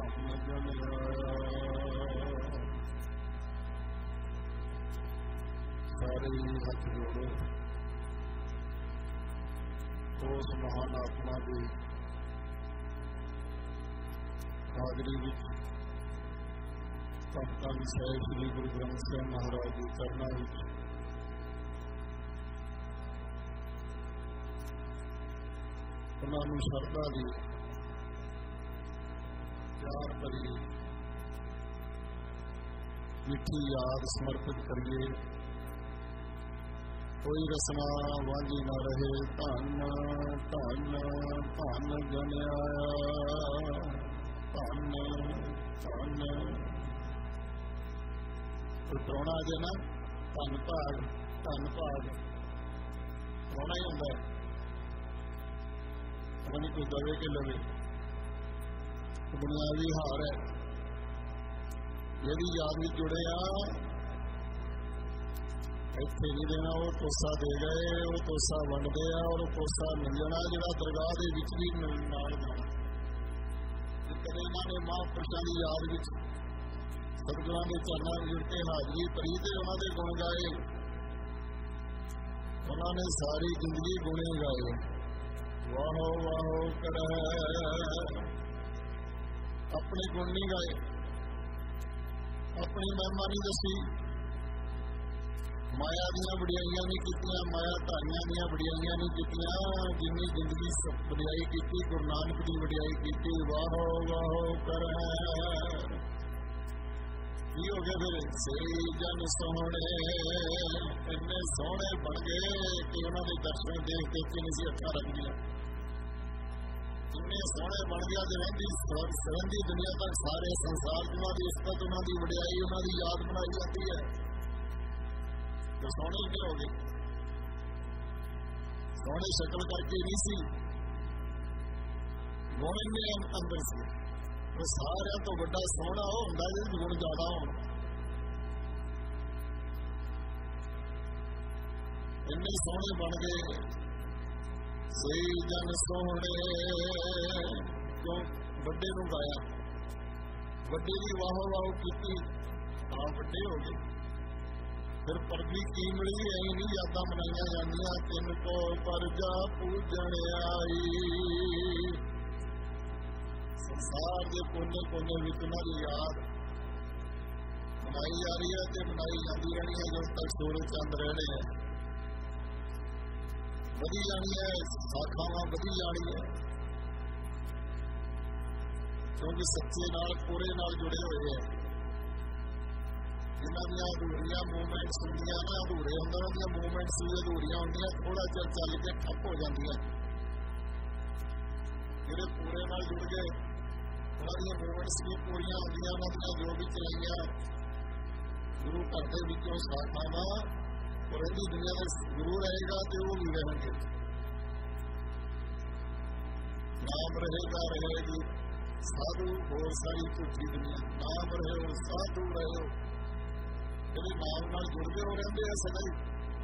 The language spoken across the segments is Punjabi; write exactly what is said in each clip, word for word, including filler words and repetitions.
ਸਾਰੇ ਹੱਥ ਜੋੜੋ ਉਸ ਮਹਾਨ ਆਤਮਾ ਦੀ ਹਾਜ਼ਰੀ ਵਿੱਚ ਭਗਤਾਂ ਦੀ ਸਾਹਿਬ ਸ੍ਰੀ ਗੁਰੂ ਗ੍ਰੰਥ ਸਾਹਿਬ ਮਹਾਰਾਜ ਦੇ ਚਰਨਾਂ ਵਿੱਚ ਉਹਨਾਂ ਨੂੰ ਸ਼ਰਧਾ ਦੀ ਪਿਆਰ ਭਰੀ ਮਿੱਠੀ ਯਾਦ ਸਮਰਪਿਤ ਕਰੀਏ। ਕੋਈ ਰਸਨਾ ਵਾਂਝੀ ਨਾ ਰਹੇ। ਧੰਨ ਧੰਨ ਧੰਨ ਜਨ ਆਇਆ, ਧੰਨ ਧੰਨ। ਕੋਈ ਪ੍ਰਾਹੁਣਾ ਆ ਜਾਏ ਨਾ, ਧੰਨ ਭਾਗ ਧੰਨ ਭਾਗ ਪ੍ਰਾਹੁਣਾ ਹੀ ਹੁੰਦਾ। ਪਤਾ ਨਹੀਂ ਕੋਈ ਦਵੇ ਕਿ ਲਵੇ, ਬੁਨਿਆਦੀ ਹਾਰ ਹੈ। ਜਿਹਦੀ ਯਾਦ ਵਿੱਚ ਜੁੜੇ ਆ ਇੱਥੇ ਨਹੀਂ ਦੇਣਾ, ਉਹ ਤੋਸਾ ਦੇ ਗਏ, ਉਹ ਤੋਸਾ ਵੰਡਦੇ ਆ ਔਰ ਉਹ ਤੋਸਾ ਮਿਲਣਾ ਜਿਹੜਾ ਦਰਗਾਹ ਦੇ ਵਿੱਚ ਵੀ ਨਾਲ ਜਾਣਾ। ਕਦੇ ਇਹਨਾਂ ਨੇ ਮਹਾਂਪੁਰਸ਼ਾਂ ਦੀ ਯਾਦ ਵਿੱਚ ਸਤਿਗੁਰਾਂ ਦੇ ਚਰਨਾਂ ਵਿੱਚ ਜੁੜ ਕੇ ਹਾਜ਼ਰੀ ਭਰੀ ਤੇ ਉਹਨਾਂ ਦੇ ਗੁਣ ਗਾਏ। ਉਹਨਾਂ ਨੇ ਸਾਰੀ ਜ਼ਿੰਦਗੀ ਗੁਣੇ ਗਾਏ। ਵਾਹੋ ਵਾਹੋ ਕਰੈ, ਆਪਣੇ ਗੁਣ ਨਹੀਂ ਗਾਏ, ਆਪਣੀ ਮਹਿਮਾ ਨਹੀਂ ਦੱਸੀ, ਮਾਇਆ ਦੀਆਂ ਵਡਿਆਈਆਂ ਨਹੀਂ ਕੀਤੀਆਂ, ਮਾਇਆ ਧਾਰੀਆਂ ਦੀਆਂ ਵਡਿਆਈਆਂ ਨਹੀਂ ਕੀਤੀਆਂ। ਜਿੰਨੀ ਜ਼ਿੰਦਗੀ ਵਡਿਆਈ ਕੀਤੀ, ਗੁਰੂ ਨਾਨਕ ਦੀ ਵਡਿਆਈ ਕੀਤੀ। ਵਾਹੋ ਵਾਹੋ ਕਰੈ। ਕੀ ਹੋ ਗਿਆ ਫਿਰ? ਸਹੀ ਜਨ ਸੋਹਣੇ, ਇੰਨੇ ਸੋਹਣੇ ਬਣ ਗਏ ਕਿ ਉਹਨਾਂ ਦੇ ਦਰਸ਼ਨ ਦੇਖ ਦੇਖ ਕੇ ਨਹੀਂ ਸੀ ਅੱਖਾਂ ਰੱਖਦੀਆਂ। ਇੰਨੇ ਸੋਹਣੇ ਬਣ ਗਿਆ ਜੇ ਰਹਿੰਦੀ ਰਹਿੰਦੀ ਦੁਨੀਆ ਤੱਕ ਸਾਰੇ ਸੰਸਾਰ ਚ ਉਹਨਾਂ ਦੀ ਇਸਤਤ, ਉਹਨਾਂ ਦੀ ਵਡਿਆਈ, ਉਹਨਾਂ ਦੀ ਯਾਦ ਬਣਾਈ ਜਾਂਦੀ ਹੈ। ਤੇ ਸੋਹਣੇ ਇੰਨੇ ਹੋ ਗਏ, ਸੋਹਣੇ ਸ਼ਕਲ ਕਰਕੇ ਨਹੀਂ ਸੀ, ਗੁਣ ਇੰਨੇ ਅੰਦਰ ਸੀ। ਸਾਰਿਆਂ ਤੋਂ ਵੱਡਾ ਸੋਹਣਾ ਉਹ ਹੁੰਦਾ ਜਿਹਦੇ ਗੁਣ ਜ਼ਿਆਦਾ ਹੋਣ। ਇੰਨੇ ਸੋਹਣੇ ਬਣ ਗਏ। ਸਹੀ ਜਨ ਸੋਹਣੇ, ਕਿਉਂ ਵੱਡੇ ਨੂੰ ਗਾਇਆ, ਵੱਡੇ ਦੀ ਵਾਹੋ ਵਾਹੋ ਕੀਤੀ, ਤਾਂ ਵੱਡੇ ਹੋ ਗਏ। ਫਿਰ ਪਰਦੀ ਕੀ ਮਿਲੀ? ਐ ਨਹੀਂ ਯਾਦਾਂ ਮਨਾਈਆਂ ਜਾਂਦੀਆਂ। ਤਿੰਨ ਕੋ ਪਰਜਾ ਪੂਜਣ ਆਈ। ਸੰਸਾਰ ਦੇ ਕੋਨੇ ਕੋਨੇ ਵਿੱਚ ਉਹਨਾਂ ਦੀ ਯਾਦ ਮਨਾਈ ਜਾ ਰਹੀ ਹੈ ਤੇ ਮਨਾਈ ਜਾਂਦੀ ਰਹਿਣੀ ਹੈ ਜਦੋਂ ਤੱਕ ਸੂਰਜ ਚੰਦ ਰਹਿਣੇ ਹੈ। ਵਧੀ ਜਾਣੀ ਹੈ, ਸਾਖਾਵਾਂ ਵਧੀ ਜਾਣੀ ਹੈ, ਕਿਉਂਕਿ ਸੱਚੇ ਨਾਲ ਪੂਰੇ ਨਾਲ ਜੁੜੇ ਹੋਏ ਹੈ। ਜਿਨ੍ਹਾਂ ਦੀਆਂ ਅਧੂਰੀਆਂ ਮੂਵਮੈਂਟਸ ਹੁੰਦੀਆਂ ਨਾ, ਅਧੂਰੇ ਹੁੰਦੇ ਉਹਨਾਂ ਦੀਆਂ ਮੂਵਮੈਂਟਸ ਵੀ ਅਧੂਰੀਆਂ ਹੁੰਦੀਆਂ, ਥੋੜਾ ਚਿਰ ਚੱਲ ਕੇ ਠੱਪ ਹੋ ਜਾਂਦੀਆਂ। ਜਿਹੜੇ ਪੂਰੇ ਨਾਲ ਜੁੜ ਗਏ ਉਹਨਾਂ ਦੀਆਂ ਮੂਵਮੈਂਟਸ ਵੀ ਪੂਰੀਆਂ ਹੁੰਦੀਆਂ। ਉਹਨਾਂ ਦੀਆਂ ਜੋ ਵੀ ਚਲਾਈਆਂ ਗੁਰੂ ਘਰ ਦੇ ਵਿੱਚੋਂ ਸਾਖਾਵਾਂ, ਔਰ ਇਹਦੀ ਦੁਨੀਆ ਦਾ ਗੁਰੂ ਰਹੇਗਾ ਤੇ ਉਹ ਵੀ ਰਹਿਣਗੇ। ਨਾਮ ਰਹੇਗਾ, ਰਹੇਗੀ ਸਾਧੂ, ਹੋਰ ਸਾਰੀ ਝੂਠੀ ਦੁਨੀਆ। ਨਾਮ ਰਹੇ, ਸਾਧੂ ਰਹੇ, ਜਿਹੜੇ ਨਾਮ ਨਾਲ ਜੁੜਦੇ ਹੋ ਰਹਿੰਦੇ ਆ ਸਦਾ ਹੀ।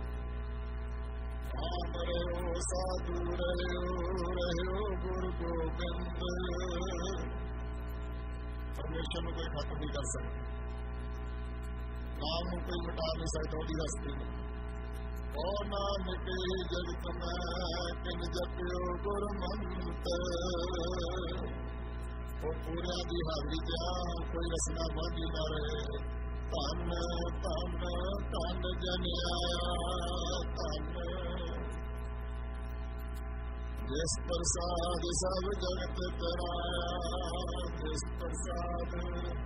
ਨਾਮ ਰਹੇ, ਸਾਧੂ ਰਹੇ, ਰਹੇ ਗੁਰੂ ਗੋਬਿੰਦ। ਪਰਮੇਸ਼ਰ ਨੂੰ ਕੋਈ ਖਤਮ ਨਹੀਂ ਕਰ ਸਕਦਾ, ਨਾਮ ਨੂੰ ਕੋਈ ਮਿਟਾ ਨਹੀਂ ਸਕਦਾ ਉਹਦੀ ਹਸਤੀ ਨੂੰ। ਓ ਨਾਨਕ ਜਗਤ ਮੈਂ ਕਿਨ ਜਪਿਓ ਗੁਰਮੰਤਰ। ਉਹ ਪੂਰਿਆਂ ਦੀ ਹਾਜ਼ਰੀ ਜਾ ਕੋਈ ਰਸਨਾ ਵਾਂਝੀ ਨਾ ਰਹੇ। ਧੰਨ ਧੰਨ ਧੰਨ ਜਨ ਆਇਆ, ਧੰਨ ਜਿਸ ਪ੍ਰਸਾਦ ਸਭ ਜਗਤ ਤਰਾਇਆ। ਜਿਸ ਪ੍ਰਸਾਦ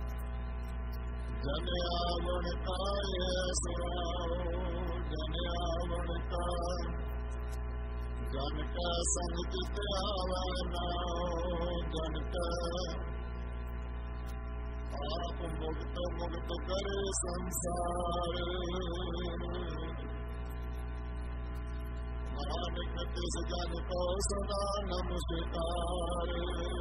ਜਨ ਆਵਣ ਕਾਏ ਸੁਆਓ, ਜਨ ਆਵਣ ਕਾ ਜਨ ਕਾ ਸੰਗ ਚਿਤ ਆਵੈ ਨਾਉ। ਜਨ ਕਾ ਆਪ ਮੁਕਤ ਮੁਕਤ ਕਰੇ ਸੰਸਾਰ। ਨਾਨਕ ਤਿਸ ਜਨ ਕੋ ਸਦਾ ਨਮਸਕਾਰ।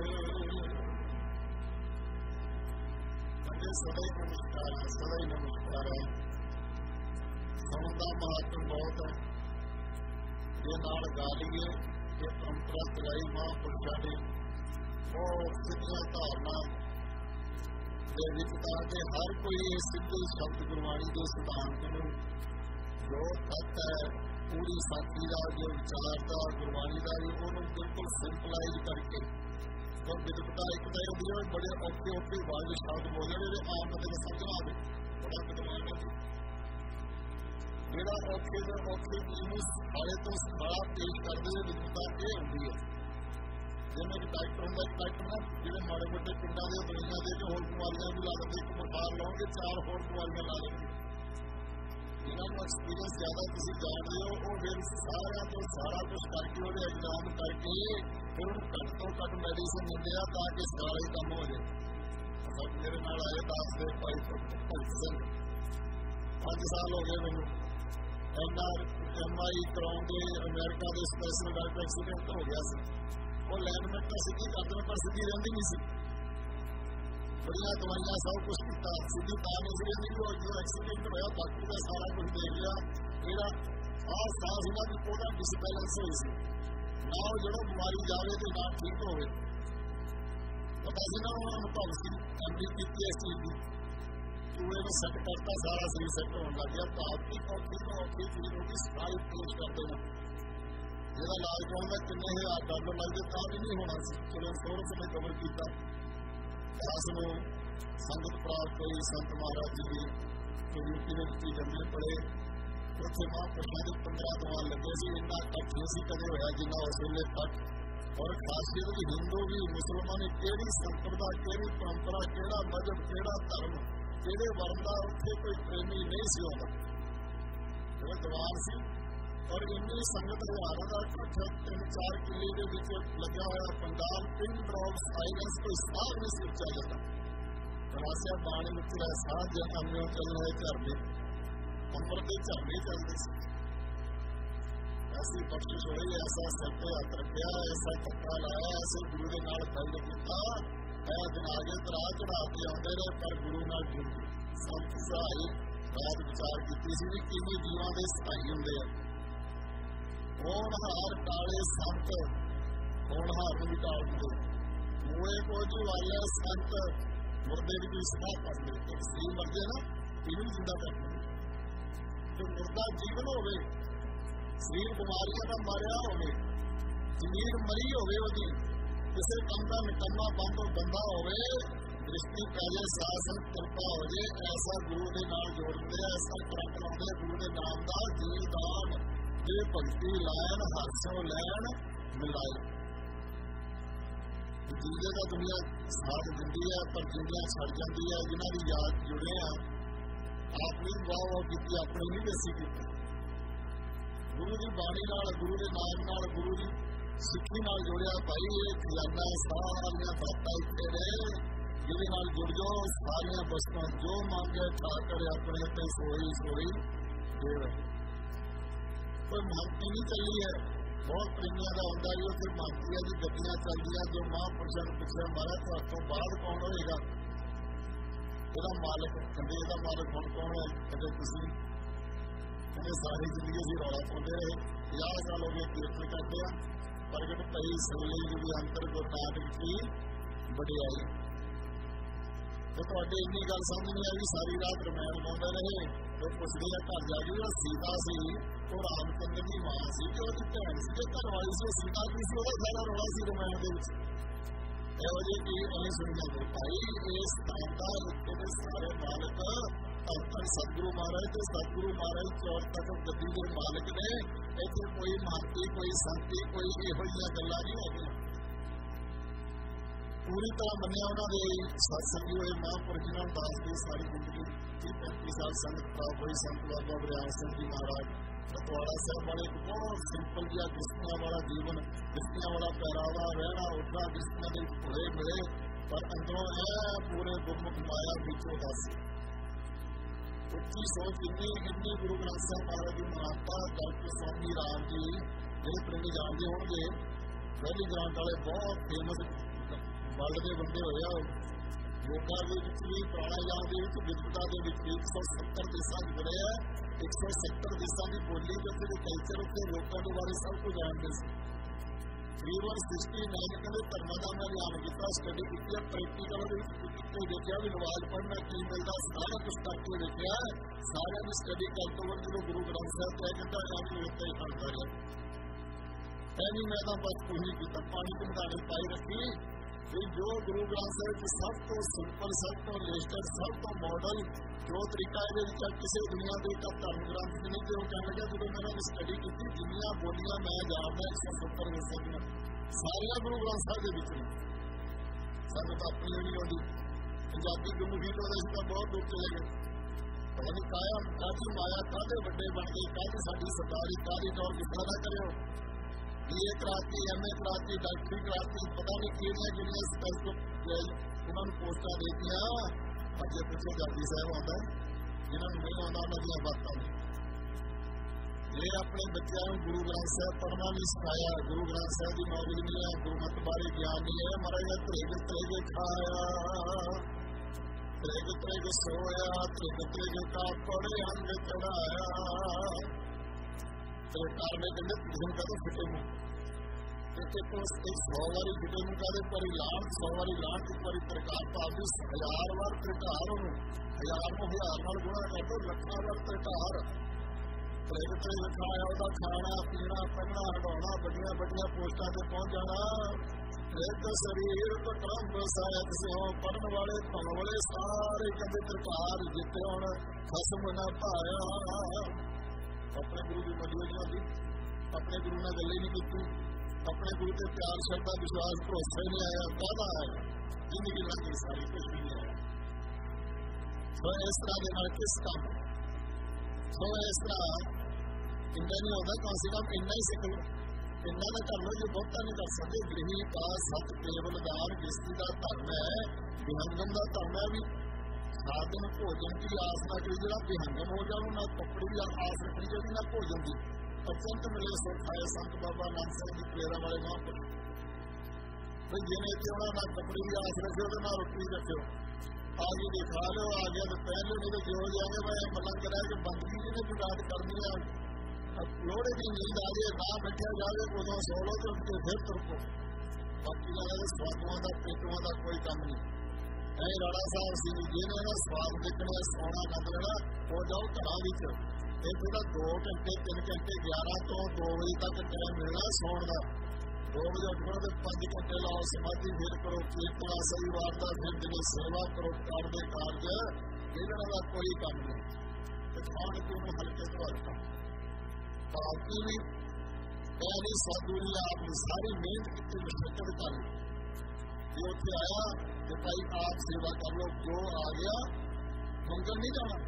ਸਦਾ ਹੀ ਨਮਸਕਾਰ ਹੈ, ਸਦਾ ਹੀ ਨਮਸਕਾਰ ਹੈ। ਸੁਣਨ ਦਾ ਮਹੱਤਵ ਬਹੁਤ ਹੈ। ਜੇ ਨਾਲ ਗਾ ਲਈਏ ਇਹ ਪਰੰਪਰਾ ਚਲਾਈ ਮਹਾਂਪੁਰਸ਼ਾਂ ਨੇ, ਉਹ ਸਿੱਧੀਆਂ ਧਾਰਨਾ ਦੇ ਵਿੱਚ ਤਾਂ ਕਿ ਹਰ ਕੋਈ ਇਹ ਸਿੱਧੇ ਸ਼ਬਦ ਗੁਰਬਾਣੀ ਦੇ ਸਿਧਾਂਤ ਨੂੰ ਜੋ ਤੱਤ ਹੈ ਪੂਰੀ ਸਾਖੀ ਦਾ ਜੋ ਵਿਚਾਰ ਦਾ ਗੁਰਬਾਣੀ ਦਾ ਵੀ ਉਹਨੂੰ ਬਿਲਕੁਲ ਸਿੰਪਲਾਈਜ਼ ਕਰਕੇ ਉਹ ਵਿਦਵਤਾ ਇੱਕ ਤਾਂ ਇਹ ਹੁੰਦੀ ਹੈ ਬੜੇ ਔਖੇ ਔਖੇ ਵਾਲੇ ਸ਼ਬਦ ਬੋਲਦੇ ਜਿਹੜੇ ਆਮ ਬੰਦੇ ਨੂੰ ਸਮਝ ਨਾ ਆਵੇ ਬੜਾ ਵਿਦਵਾਨ ਹੈ ਜਿਹੜਾ ਔਖੇ ਤੋਂ ਔਖੇ ਨੂੰ ਸਾਰੇ ਤੋਂ ਸਾਰਾ ਪੇਸ਼ ਕਰਦੇ ਹੋਏ ਵਿਦਵਤਾ ਇਹ ਹੁੰਦੀ ਹੈ ਜਿਵੇਂ ਕਿ ਡਾਕਟਰ ਹੁੰਦਾ ਇੱਕ ਡਾਕਟਰ ਨਾ ਜਿਹੜੇ ਮਾੜੇ ਮੋਟੇ ਪਿੰਡਾਂ ਦੇ ਦਵਾਈਆਂ ਦੇ ਕੇ ਹੋਰ ਬਿਮਾਰੀਆਂ ਵੀ ਲਾ ਦਿੰਦੇ ਇੱਕ ਬੁਖਾਰ ਲਾਉਂਗੇ ਚਾਰ ਹੋਰ ਬਿਮਾਰੀਆਂ ਲਾ ਦਿੰਦੇ ਇਹਨਾਂ ਨੂੰ ਐਕਸਪੀਰੀਅੰਸ ਜ਼ਿਆਦਾ ਤੁਸੀਂ ਜਾਣਦੇ ਹੋ ਉਹ ਫਿਰ ਸਾਰਿਆਂ ਤੋਂ ਸਾਰਾ ਕੁਛ ਕਰਕੇ ਉਹਦੇ ਐਗਜ਼ਾਮ ਕਰਕੇ ਫਿਰ ਉਹਨੂੰ ਘੱਟ ਤੋਂ ਘੱਟ ਮੈਡੀਸਨ ਦਿੰਦੇ ਆ ਤਾਂ ਕਿ ਸਾਰਾ ਹੀ ਕੰਮ ਹੋ ਜਾਏ ਸਭ ਮੇਰੇ ਨਾਲ ਆਏ ਦਾਸ ਦੇ ਭਾਈ ਭਗਤ ਸਿੰਘ ਪੰਜ ਸਾਲ ਹੋ ਗਏ ਮੈਨੂੰ ਐਮ ਆਰ ਐਮ ਆਈ ਕਰਾਉਂਦੇ ਅਮਰੀਕਾ ਦੇ ਸਪੈਸ਼ਲ ਡਾਕਟਰ ਐਕਸੀਡੈਂਟ ਹੋ ਗਿਆ ਸੀ ਉਹ ਲੈਂਡਮੈਂਟ ਤਾਂ ਸਿੱਧੀ ਕਰਦੇ ਪਰ ਸਿੱਧੀ ਰਹਿੰਦੀ ਨਹੀਂ ਸੀ ਬੜੀਆਂ ਦਵਾਈਆਂ ਸਭ ਕੁਛ ਕੀਤਾ ਸਿੱਧੀ ਤਾਂ ਨਹੀਂ ਸੀ ਰਹਿੰਦੀ ਕਿ ਉਹ ਜੋ ਐਕਸੀਡੈਂਟ ਹੋਇਆ ਬਾਕੀ ਦਾ ਸਾਰਾ ਕੁਛ ਦੇਖ ਲਿਆ ਜਿਹੜਾ ਆਹ ਸਾਹ ਸੀਗਾ ਕਿ ਉਹਦਾ ਡਿਸਬੈਲੈਂਸ ਹੋਈ ਸੀ ਨਾ ਉਹ ਜਿਹੜਾ ਬਿਮਾਰੀ ਜਾਵੇ ਤੇ ਨਾ ਠੀਕ ਹੋਵੇ ਪਤਾ ਸੀ ਨਾ ਉਹਨਾਂ ਨੂੰ ਅਨੁਭਵ ਸੀ ਐਮਡੀ ਕੀਤੀ ਇਸ ਚੀਜ਼ ਦੀ ਪੂਰੇ ਨੂੰ ਸੈੱਟ ਕਰਤਾ ਸਾਰਾ ਸਰੀਰ ਸੈੱਟ ਹੋਣ ਲੱਗ ਗਿਆ ਭਾਵ ਕਿ ਔਖੀ ਤੋਂ ਔਖੀ ਚੀਜ਼ ਨੂੰ ਵੀ ਸਾਰੇ ਪੇਸ਼ ਕਰਦੇ ਨੇ ਜਿਹਦਾ ਇਲਾਜ ਕਰਾਉਣ ਦਾ ਕਿੰਨੇ ਹਜ਼ਾਰ ਡਾਲਰ ਲੱਗਦੇ ਤਾਂ ਵੀ ਨਹੀਂ ਹੋਣਾ ਸੀ ਚਲੋ ਸੋਰਸ ਨੇ ਕਵਰ ਕੀਤਾ ਦਾਸ ਨੂੰ ਸੰਗਤ ਪ੍ਰਾਪਤ ਹੋਈ ਸੰਤ ਮਹਾਰਾਜ ਜੀ ਦੀ ਯੂਪੀ ਦੇ ਵਿੱਚ ਜੰਮੇ ਪੜੇ ਉੱਥੇ ਮਹਾਂਪੁਰਸ਼ਾਂ ਦੇ ਪੰਦਰਾਂ ਦਵਾਂ ਲੱਗੇ ਸੀ ਇੰਨਾ ਇਕੱਠ ਨਹੀਂ ਸੀ ਕਦੇ ਹੋਇਆ ਜਿੰਨਾ ਉਸ ਵੇਲੇ ਤੱਕ ਔਰ ਖਾਸ ਕਰਕੇ ਹਿੰਦੂ ਵੀ ਮੁਸਲਮਾਨ ਨੇ ਕਿਹੜੀ ਸੰਪਰਦਾ ਕਿਹੜੀ ਪਰੰਪਰਾ ਕਿਹੜਾ ਮਜ਼ਹਬ ਕਿਹੜਾ ਧਰਮ ਕਿਹੜੇ ਵਰਣ ਦਾ ਉੱਥੇ ਕੋਈ ਪ੍ਰੇਮੀ ਨਹੀਂ ਸੀ ਆਉਂਦਾ ਜਿਹੜਾ ਦੀਵਾਨ ਸੀ ਔਰ ਇੰਨੀ ਸੰਗਤ ਹਜ਼ਾਰਾਂ ਦਾ ਇਕੱਠ ਤਿੰਨ ਚਾਰ ਕਿਲੇ ਦੇ ਵਿੱਚ ਲੱਗਿਆ ਹੋਇਆ ਪੰਡਾਲ ਪਿੰਡ ਡਰੋਪ ਸਾਇਲੈਂਸ ਕੋਈ ਸਾਹ ਨਹੀਂ ਸੀ ਉੱਚਾ ਜਾਂਦਾ ਰਾਸਿਆ ਬਾਣੀ ਵਿੱਚ ਸਾਹ ਜਾਂ ਅੰਨਿਓ ਚੱਲ ਰਹੇ ਝਰਨੇ ਅੰਬਰ ਦੇ ਝਰਨੇ ਚੱਲਦੇ ਸੀ ਐਸੀ ਬਖਸ਼ਿਸ਼ ਹੋਈ ਐਸਾ ਸੱਤੇ ਹੱਥ ਰੱਖਿਆ ਐਸਾ ਧੱਕਾ ਲਾਇਆ ਐਸੇ ਗੁਰੂ ਦੇ ਨਾਲ ਗੱਲ ਕੀਤਾ ਇਹ ਦਿਨ ਆਗੇ ਤਰਾ ਚੜਾ ਕੇ ਆਉਂਦੇ ਰਹੇ ਪਰ ਗੁਰੂ ਨਾਲ ਜੁੜ ਸੰਤ ਸਹਾਈ ਬਾਤ ਵਿਚਾਰ ਕੀਤੀ ਸੀ ਵੀ ਕਿਵੇਂ ਜੀਵਾਂ ਦੇ ਸਹਾਈ ਹੁੰਦੇ ਆ ਹੋਣਹਾਰ ਕਾਲੇ ਸੰਤ ਹੋਣਹਾਰ ਨੂੰ ਵੀ ਟਾਲ ਦਿੰਦੇ ਮੂਏ ਕੋ ਜਵਾਲੇ ਸੰਤ ਮੁਰਦੇ ਦੀ ਸਲਾਹ ਕਰਦੇ ਇੱਕ ਸਰੀਰ ਮਰਦੇ ਨਾ ਇਹਨੂੰ ਜਿੰਦਾ ਕਰਦੇ ਜੋ ਮੁਰਦਾ ਜੀਵਨ ਹੋਵੇ ਸਰੀਰ ਬਿਮਾਰੀਆਂ ਦਾ ਮਾਰਿਆ ਹੋਵੇ ਜ਼ਮੀਰ ਮਰੀ ਹੋਵੇ ਉਹਦੀ ਕਿਸੇ ਕੰਮ ਦਾ ਨਿਕੰਮਾ ਬੰਦ ਬੰਦਾ ਹੋਵੇ ਦ੍ਰਿਸ਼ਟੀ ਪਹਿਲੇ ਸਾਸਨ ਕਿਰਪਾ ਹੋ ਜੇ ਐਸਾ ਗੁਰੂ ਦੇ ਨਾਲ ਜੋੜਦੇ ਐਸਾ ਕਰਮ ਲਾਉਂਦੇ ਗੁਰੂ ਦੇ ਨਾਮ ਦਾ ਜੀਵਦਾਨ ਜੇ ਭਗਤੀ ਲਾਇਨ ਹਾਸੋਂ ਲੈਣ ਮਿਲਾਏ ਜੀਦੇ ਦਾ ਦੁਨੀਆ ਸਾਥ ਦਿੰਦੀ ਹੈ ਪਰ ਜਿੰਦਿਆਂ ਛੱਡ ਜਾਂਦੀ ਹੈ ਜਿਨ੍ਹਾਂ ਦੀ ਯਾਦ ਜੁੜੇ ਆ ਆਪਣੀ ਵਾਹ ਵਾਹ ਕੀਤੀ ਆਪਣੀ ਨਹੀਂ ਦੇਸੀ ਕੀਤੀ ਗੁਰੂ ਦੀ ਬਾਣੀ ਨਾਲ ਗੁਰੂ ਦੇ ਨਾਮ ਨਾਲ ਗੁਰੂ ਦੀ ਸਿੱਖੀ ਨਾਲ ਜੁੜਿਆ ਭਾਈ ਇਹ ਖਜ਼ਾਨਾ ਸਾਰੀਆਂ ਬਾਤਾਂ ਇੱਥੇ ਨੇ ਜਿਹਦੇ ਨਾਲ ਜੁੜ ਜਾਓ ਸਾਰੀਆਂ ਵਸਤਾਂ ਜੋ ਮੰਗੇ ਠਾਕਰ ਆਪਣੇ ਤੇ ਸੋਈ ਸੋਈ ਦੇਵੇ ਕੋਈ ਮਹਾਂਤੀ ਨਹੀਂ ਚੱਲੀ ਹੈ ਬਹੁਤ ਪ੍ਰੇਮੀਆਂ ਦਾ ਹੁੰਦਾ ਜੀ ਉਹ ਫਿਰ ਮਹਾਂਤੀਆਂ ਦੀ ਗੱਡੀਆਂ ਚੱਲਦੀਆਂ ਜੋ ਮਹਾਂਪੁਰਸ਼ਾਂ ਨੂੰ ਪਿੱਛੇ ਮਾਰਾ ਤਾਂ ਤੋਂ ਬਾਅਦ ਕੌਣ ਹੋਏਗਾ ਉਹਦਾ ਮਾਲਕ ਕਹਿੰਦੇ ਇਹਦਾ ਮਾਲਕ ਹੁਣ ਕੌਣ ਹੈ ਕਹਿੰਦੇ ਤੁਸੀਂ ਕਹਿੰਦੇ ਸਾਰੀ ਜ਼ਿੰਦਗੀ ਅਸੀਂ ਰੌਲਾ ਪਾਉਂਦੇ ਰਹੇ ਪੰਜਾਹ ਸਾਲ ਹੋ ਗਏ ਕੀਰਤਨ ਕਰਦੇ ਆ ਪ੍ਰਗਟ ਪਈ ਸੋਲੇ ਜੀ ਦੀ ਅੰਤਰ ਗੁਰ ਨਾਨਕ ਦੀ ਵਡਿਆਈ ਤੇ ਤੁਹਾਡੇ ਇੰਨੀ ਗੱਲ ਸਮਝ ਨਹੀਂ ਆਈ ਸਾਰੀ ਰਾਤ ਰਮਾਇਣ ਗਾਉਂਦੇ ਰਹੇ ਤੇ ਪੁੱਛਦੇ ਆ ਘਰ ਜਾ ਕੇ ਜਿਹੜਾ ਸੀਤਾ ਸੀ ਉਹ ਰਾਮ ਚੰਦਰ ਦੀ ਮਾਂ ਸੀ ਤੇ ਉਹਦੀ ਭੈਣ ਸੀ ਤੇ ਘਰ ਵਾਲੀ ਸੀ ਸੀਤਾ ਕੀ ਸੀ ਉਹਦਾ ਸਾਰਾ ਰੌਲਾ ਸੀ ਰਮਾਇਣ ਦੇ ਵਿੱਚ ਇਹੋ ਜਿਹੀ ਕੀ ਅਸੀਂ ਸੁਣਿਆ ਕਿ ਭਾਈ ਇਸ ਨਾਮ ਦਾ ਇਹਦੇ ਸਾਰੇ ਮਾਲਕ ਧੰਨ ਸਤਿਗੁਰੂ ਮਹਾਰਾਜ ਤੇ ਸਤਿਗੁਰੂ ਮਹਾਰਾਜ ਚੌੜ ਤੱਕ ਗੱਦੀ ਦੇ ਮਾਲਕ ਨੇ ਇੱਥੇ ਕੋਈ ਮਹਾਂਤੀ ਕੋਈ ਸੰਤੀ ਕੋਈ ਇਹੋ ਜਿਹੀਆਂ ਗੱਲਾਂ ਨਹੀਂ ਹੈਗੀਆਂ ਪੂਰੀ ਤਰ੍ਹਾਂ ਮੰਨਿਆ ਉਹਨਾਂ ਦੇ ਸਤਸੰਗੀ ਹੋਏ ਮਹਾਂਪੁਰਖ ਜਿਨ੍ਹਾਂ ਨੂੰ ਦਾਸ ਦੀ ਸਾਰੀ ਜ਼ਿੰਦਗੀ ਤੀਹ ਪੈਂਤੀ ਸਾਲ ਸੰਗਤ ਪ੍ਰਾਪਤ ਹੋਈ ਸੰਤ ਬਾਬਾ ਬਰਿਆਮ ਸਿੰਘ ਜੀ ਮਹਾਰਾਜ ਪਟਵਾੜਾ ਸਾਹਿਬ ਵਾਲੇ ਇੱਕ ਬਹੁਤ ਸਿੰਪਲ ਜਿਹਾ ਕਿਸ਼ਤੀਆਂ ਵਾਲਾ ਜੀਵਨ ਕਿਸ਼ਤੀਆਂ ਵਾਲਾ ਪਹਿਰਾਵਾ ਰਹਿਣਾ ਉੱਠਣਾ ਕਿਸ਼ਤੀਆਂ ਦੇ ਘੋੜੇ ਮਿਲੇ ਪਰ ਅੰਦਰੋਂ ਇਹ ਪੂਰੇ ਗੁਰਮੁਖ ਮਾਇਆ ਵਿੱਚੋਂ ਦੱਸ ਉੱਚੀ ਸੋਚ ਇੰਨੀ ਇੰਨੀ ਗੁਰੂ ਗ੍ਰੰਥ ਸਾਹਿਬ ਮਹਾਰਾਜ ਦੀ ਮਹਾਨਤਾ ਡਾਕਟਰ ਸਵਾਮੀ ਰਾਮ ਜੀ ਜਿਹੜੇ ਪ੍ਰੇਮੀ ਜਾਣਦੇ ਹੋਣਗੇ ਪਹਿਲੀ ਗ੍ਰਾਂਟ ਵਾਲੇ ਬਹੁਤ ਫੇਮਸ ਵਰਲਡ ਦੇ ਬੰਦੇ ਹੋਏ ਆ ਯੋਗਾ ਦੇ ਵਿੱਚ ਵੀ ਪ੍ਰਾਣਾਯਾਮ ਦੇ ਵਿੱਚ ਵਿਦਵਤਾ ਦੇ ਵਿੱਚ ਇੱਕ ਸੌ ਸੱਤਰ ਦੇਸ਼ਾਂ ਜੁੜੇ ਆ ਇੱਕ ਸੌ ਸੱਤਰ ਦੇਸ਼ਾਂ ਦੀ ਬੋਲੀ ਤੇ ਉੱਥੇ ਦੇ ਕਲਚਰ ਉੱਤੇ ਲੋਕਾਂ ਦੇ ਬਾਰੇ ਸਭ ਕੁਝ ਜਾਣਦੇ ਸੀ ਤਕਰੀਬਨ ਸਿਕਸਟੀ ਨਾਈਨ ਕਹਿੰਦੇ ਧਰਮਾਂ ਦਾ ਮੈਂ ਲਿਆਮ ਕੀਤਾ ਸਟੱਡੀ ਕੀਤੀ ਹੈ ਪ੍ਰੈਕਟੀਕਲ ਦੇ ਵਿੱਚ ਕਰਕੇ ਦੇਖਿਆ ਵੀ ਨਮਾਜ਼ ਪੜ੍ਹਨਾ ਕੀ ਮਿਲਦਾ, ਸਾਰਾ ਕੁਛ ਕਰਕੇ ਦੇਖਿਆ। ਸਾਰਿਆਂ ਦੀ ਸਟੱਡੀ ਕਰਨ ਤੋਂ ਬਾਅਦ ਜਦੋਂ ਗੁਰੂ ਗ੍ਰੰਥ ਸਾਹਿਬ ਤੇ ਕਹਿੰਦਾ ਯਾਰ ਨੂੰ ਉੱਤੇ ਹੀ ਖੜਦਾ ਰਿਹਾ, ਇਹ ਨਹੀਂ ਮੈਂ ਤਾਂ ਬਸ ਕੁਝ ਨਹੀਂ ਕੀਤਾ, ਪਾਣੀ ਘੁੰਮਦਾਣੇ ਪਾਈ ਰੱਖੀ ਵੀ ਜੋ ਗੁਰੂ ਗ੍ਰੰਥ ਸਾਹਿਬ ਵਿੱਚ ਸਭ ਤੋਂ ਸਿੰਪਲ, ਸਭ ਤੋਂ ਲੇਟੈਸਟ, ਸਭ ਤੋਂ ਮਾਡਲ ਜੋ ਤਰੀਕਾ ਇਹਦੇ ਵਿੱਚ ਕਿਸੇ ਦੁਨੀਆ ਦੇ ਇੱਕ ਧਰਮ ਗ੍ਰੰਥ ਨਹੀਂ ਤੇ ਉਹ ਕਹਿਣ ਲੱਗਾ ਜਦੋਂ ਮੈਂ ਇਹਨਾਂ ਸਟੱਡੀ ਕੀਤੀ ਜਿੰਨੀਆਂ ਬੋਲੀਆਂ ਮੈਂ ਜਾਣਦਾ ਇੱਕ ਸੌ ਸੱਤਰ ਵਿਰਸੇ ਸਾਰੀਆਂ ਗੁਰੂ ਗ੍ਰੰਥ ਸਾਹਿਬ ਦੇ ਵਿੱਚ ਨੇ। ਸਾਨੂੰ ਤਾਂ ਆਪਣੀ ਨਹੀਂ ਆਉਂਦੀ, ਪੰਜਾਬੀ ਗੁਰਮੁਖੀ ਤੋਂ ਅਸੀਂ ਤਾਂ ਬਹੁਤ ਦੂਰ ਚਲੇ ਗਏ। ਪਤਾ ਨਹੀਂ ਕਾਇਆ ਕਾਹਦੀ ਮਾਇਆ ਕਾਹਦੇ ਵੱਡੇ ਬਣ ਗਏ, ਕਾਹਦੀ ਸਾਡੀ ਸਰਦਾਰੀ ਕਾਹਦੀ ਦੌਰ ਕਿੱਦਾਂ ਨਾ ਕਰਿਓ ਬੀ ਏ ਕਰਾਤੀ, ਐਮ ਏ ਕਰਾਤੀ, ਡਾਕਟਰੀ ਕਰਾਤੀ, ਪਤਾ ਨਹੀਂ ਕਿਹੜੀਆਂ ਕਿਹੜੀਆਂ ਸਪੈਸ਼ਲ ਉਹਨਾਂ ਨੂੰ ਪੋਸਟਾਂ ਦੇ ਦਿੱਤੀਆਂ। ਅੱਗੇ ਪਿੱਛੇ ਜਪਜੀ ਸਾਹਿਬ ਆਉਂਦਾ, ਜਿਹਨਾਂ ਨੂੰ ਨਹੀਂ ਆਉਂਦਾ ਉਹਨਾਂ ਦੀਆਂ ਬਾਤਾਂ ਨੇ। ਜੇ ਆਪਣੇ ਬੱਚਿਆਂ ਨੂੰ ਗੁਰੂ ਗ੍ਰੰਥ ਸਾਹਿਬ ਪੜ੍ਹਨਾ ਨਹੀਂ ਸਿਖਾਇਆ, ਗੁਰੂ ਗ੍ਰੰਥ ਸਾਹਿਬ ਦੀ ਨੌਲੇਜ ਨਹੀਂ ਹੈ, ਗੁਰਮਤਿ ਬਾਰੇ ਗਿਆਨ ਨਹੀਂ ਹੈ, ਮਹਾਰਾਜ ਤ੍ਰਿਗ ਤ੍ਰਿਗ ਖਾਇਆ, ਤ੍ਰਿਗ ਤ੍ਰਿਗ ਸੋਇਆ, ਤ੍ਰਿਗ ਤ੍ਰਿਗ ਕਾ ਪੜੇ ਅੰਗ ਚੜਾਇਆ। ਤੇਰੇ ਕਾਰਨੇ ਕਹਿੰਦੇ ਤੁਸੀਂ ਕਹਦੇ ਫਿੱਟੇ ਮੂੰਹ ਤੇ ਇੱਕ ਸੌ ਵਾਰੀ ਫਿੱਟੇ ਮੂੰਹ ਕਹਦੇ ਪਰੀ ਲਾਣ, ਸੌ ਵਾਰੀ ਲਾਣ, ਇੱਕ ਵਾਰੀ ਪ੍ਰਕਾਰ ਭਾਵੀ ਹਜ਼ਾਰ ਵਾਰ ਪ੍ਰਕਾਰ, ਉਹਨੂੰ ਹਜ਼ਾਰ ਨੂੰ ਹਜ਼ਾਰ ਨਾਲ ਗੁਣਾ ਕਰਦੇ, ਲੱਖਾਂ ਵਾਰ ਪ੍ਰਕਾਰ। ਤ੍ਰਿਗ ਤ੍ਰਿਗ ਖਾਇਆ, ਉਹਦਾ ਖਾਣਾ ਪੀਣਾ ਪਹਿਨਣਾ ਹਟਾਉਣਾ, ਵੱਡੀਆਂ ਵੱਡੀਆਂ ਪੋਸਟਾਂ ਤੇ ਪਹੁੰਚ ਜਾਣਾ। ਇੱਕ ਸਰੀਰ ਪਕੜਮ ਬਸਾਇਤ ਸਿਓ, ਪੜਨ ਵਾਲੇ ਧਨ ਵਾਲੇ ਸਾਰੇ ਕਹਿੰਦੇ ਪ੍ਰਕਾਰ ਜਿੱਤੇ ਹੁਣ ਖਸਮ ਨਾ ਪਾਇਆ। ਆਪਣੇ ਗੁਰੂ ਦੀ ਮੌਜੂਦਗੀ ਹੁੰਦੀ, ਆਪਣੇ ਗੁਰੂ ਨਾਲ ਗੱਲ ਹੀ ਨਹੀਂ ਕੀਤੀ, ਆਪਣੇ ਗੁਰੂ ਤੇ ਪਿਆਰ ਸ਼ਰਧਾ ਵਿਸ਼ਵਾਸ ਭਰੋਸਾ ਹੀ ਨਹੀਂ ਆਇਆ, ਕਾਹਦਾ ਆਇਆ, ਜ਼ਿੰਦਗੀ ਲੰਘ ਗਈ ਸਾਰੀ, ਕੁਛ ਵੀ ਨਹੀਂ ਆਇਆ। ਸੋ ਇਸ ਤਰ੍ਹਾਂ ਦੇ ਨਾਲ ਕਿਸ ਕੰਮ, ਸੋ ਇਸ ਤਰ੍ਹਾਂ ਇੰਨਾ ਨਹੀਂ ਆਉਂਦਾ, ਕਮ ਸੇ ਕਮ ਇੰਨਾ ਹੀ ਸਿੱਖ ਲਓ, ਇੰਨਾ ਦਾ ਕਰ ਲਓ ਜੋ ਬਹੁਤਾ ਨਹੀਂ ਕਰ ਸਕਦੇ। ਗ੍ਰਹੀ ਦਾ ਸਤ ਕੇਵਲ ਦਾਨ ਗਿਸਤੀ ਦਾ ਧਰਮ ਹੈ, ਵਿਹੰਗਮ ਦਾ ਧਰਮ ਹੈ ਵੀ ਸਾਧਨ ਭੋਜਨ ਦੀ ਆਸ ਨਾ ਕਰੀ, ਜਿਹੜਾ ਵਿਹੰਗਮ ਹੋ ਜਾਵੇ ਨਾ ਕੱਪੜੇ ਦੀ ਆਸ ਰੱਖਣੀ ਚਾਹੀਦੀ ਨਾ ਭੋਜਨ ਦੀ। ਅਚੰਤ ਮਿਲੇ ਸੁਖਾਏ ਸੰਤ ਬਾਬਾ ਨਾਨਕ ਸਿੰਘ ਦੀ ਪ੍ਰੇਰਾ ਵਾਲੇ ਮਹਾਂਪੁਰਖ ਵੀ ਜਿਹਨੇ ਇੱਥੇ ਉਹਨਾਂ ਨਾਲ ਕੱਪੜੇ ਦੀ ਆਸ ਰੱਖਿਓ ਤੇ ਨਾ ਰੋਟੀ ਰੱਖਿਓ, ਆ ਗਈ ਦੇ ਖਾ ਲਿਓ, ਆ ਗਿਆ ਤੇ ਪਹਿਨ ਲਿਓ, ਨਹੀਂ ਤਾਂ ਜਿਉਂ ਜਾਗੇ ਮੈਂ ਮਲੰਗ ਕਰਿਆ ਕਿ ਬੰਦਗੀ ਜਿਹਨੇ ਜੁਗਾੜ ਕਰਨੀ ਆ, ਲੋੜੇ ਦੀ ਨੀਂਦ ਆ ਜਾਏ ਨਾ ਬੈਠਿਆ ਜਾਵੇ, ਉਦੋਂ ਸੌ ਲਓ ਤੇ ਉੱਠ ਕੇ ਫਿਰ ਤੁਰ ਪਓ। ਬਾਕੀ ਗੱਲ ਹੈ ਸਵਾਦੂਆਂ ਦਾ ਪੇਟੂਆਂ ਦਾ ਕੋਈ ਕੰਮ ਨਹੀਂ। ਇਹ ਰਾਣਾ ਸਾਹਿਬ ਸੀ ਜਿਹਨੇ ਨਾ ਸਵਾਦ ਦੇਖਣਾ, ਸੋਣਾ ਨੰਦ ਲੈਣਾ, ਉਹ ਜਾਓ ਘਰਾਂ ਵਿੱਚ ਇੱਥੇ ਤਾਂ ਦੋ ਘੰਟੇ ਤਿੰਨ ਘੰਟੇ ਗਿਆਰਾਂ ਤੋਂ ਦੋ ਵਜੇ ਤੱਕ ਟਾਈਮ ਮਿਲਣਾ ਸੌਣ ਦਾ। ਦੋ ਵਜੇ ਉੱਠਣਾ ਤੇ ਪੰਜ ਘੰਟੇ ਲਾਓ ਸਮਾਧੀ, ਫਿਰ ਕਰੋ ਕੀਰਤਨ, ਸਹੀ ਵਾਰ ਦਾ, ਫਿਰ ਜਦੋਂ ਸੇਵਾ ਕਰੋ ਕਾਰ ਦੇ ਕਾਰਜ, ਇਹਨਾਂ ਦਾ ਕੋਈ ਕੰਮ ਨਹੀਂ। ਖਾਣ ਪੀਣ ਨੂੰ ਹਲਕੇ ਤੋਂ ਹਲਕਾ ਪਾਲਕੀ ਵੀ ਪਹਿਲੀ ਸਾਧੂਰੀ ਆਪ ਨੇ ਸਾਰੀ ਮਿਹਨਤ ਕੀਤੀ, ਮੁਸ਼ੱਕਤ ਕਰ ਲਈ। ਜੇ ਉੱਥੇ ਆਇਆ ਤੇ ਭਾਈ ਆਪ ਸੇਵਾ ਕਰ ਲਓ, ਜੋ ਆ ਗਿਆ ਮੰਗਲ ਨਹੀਂ ਜਾਣਾ,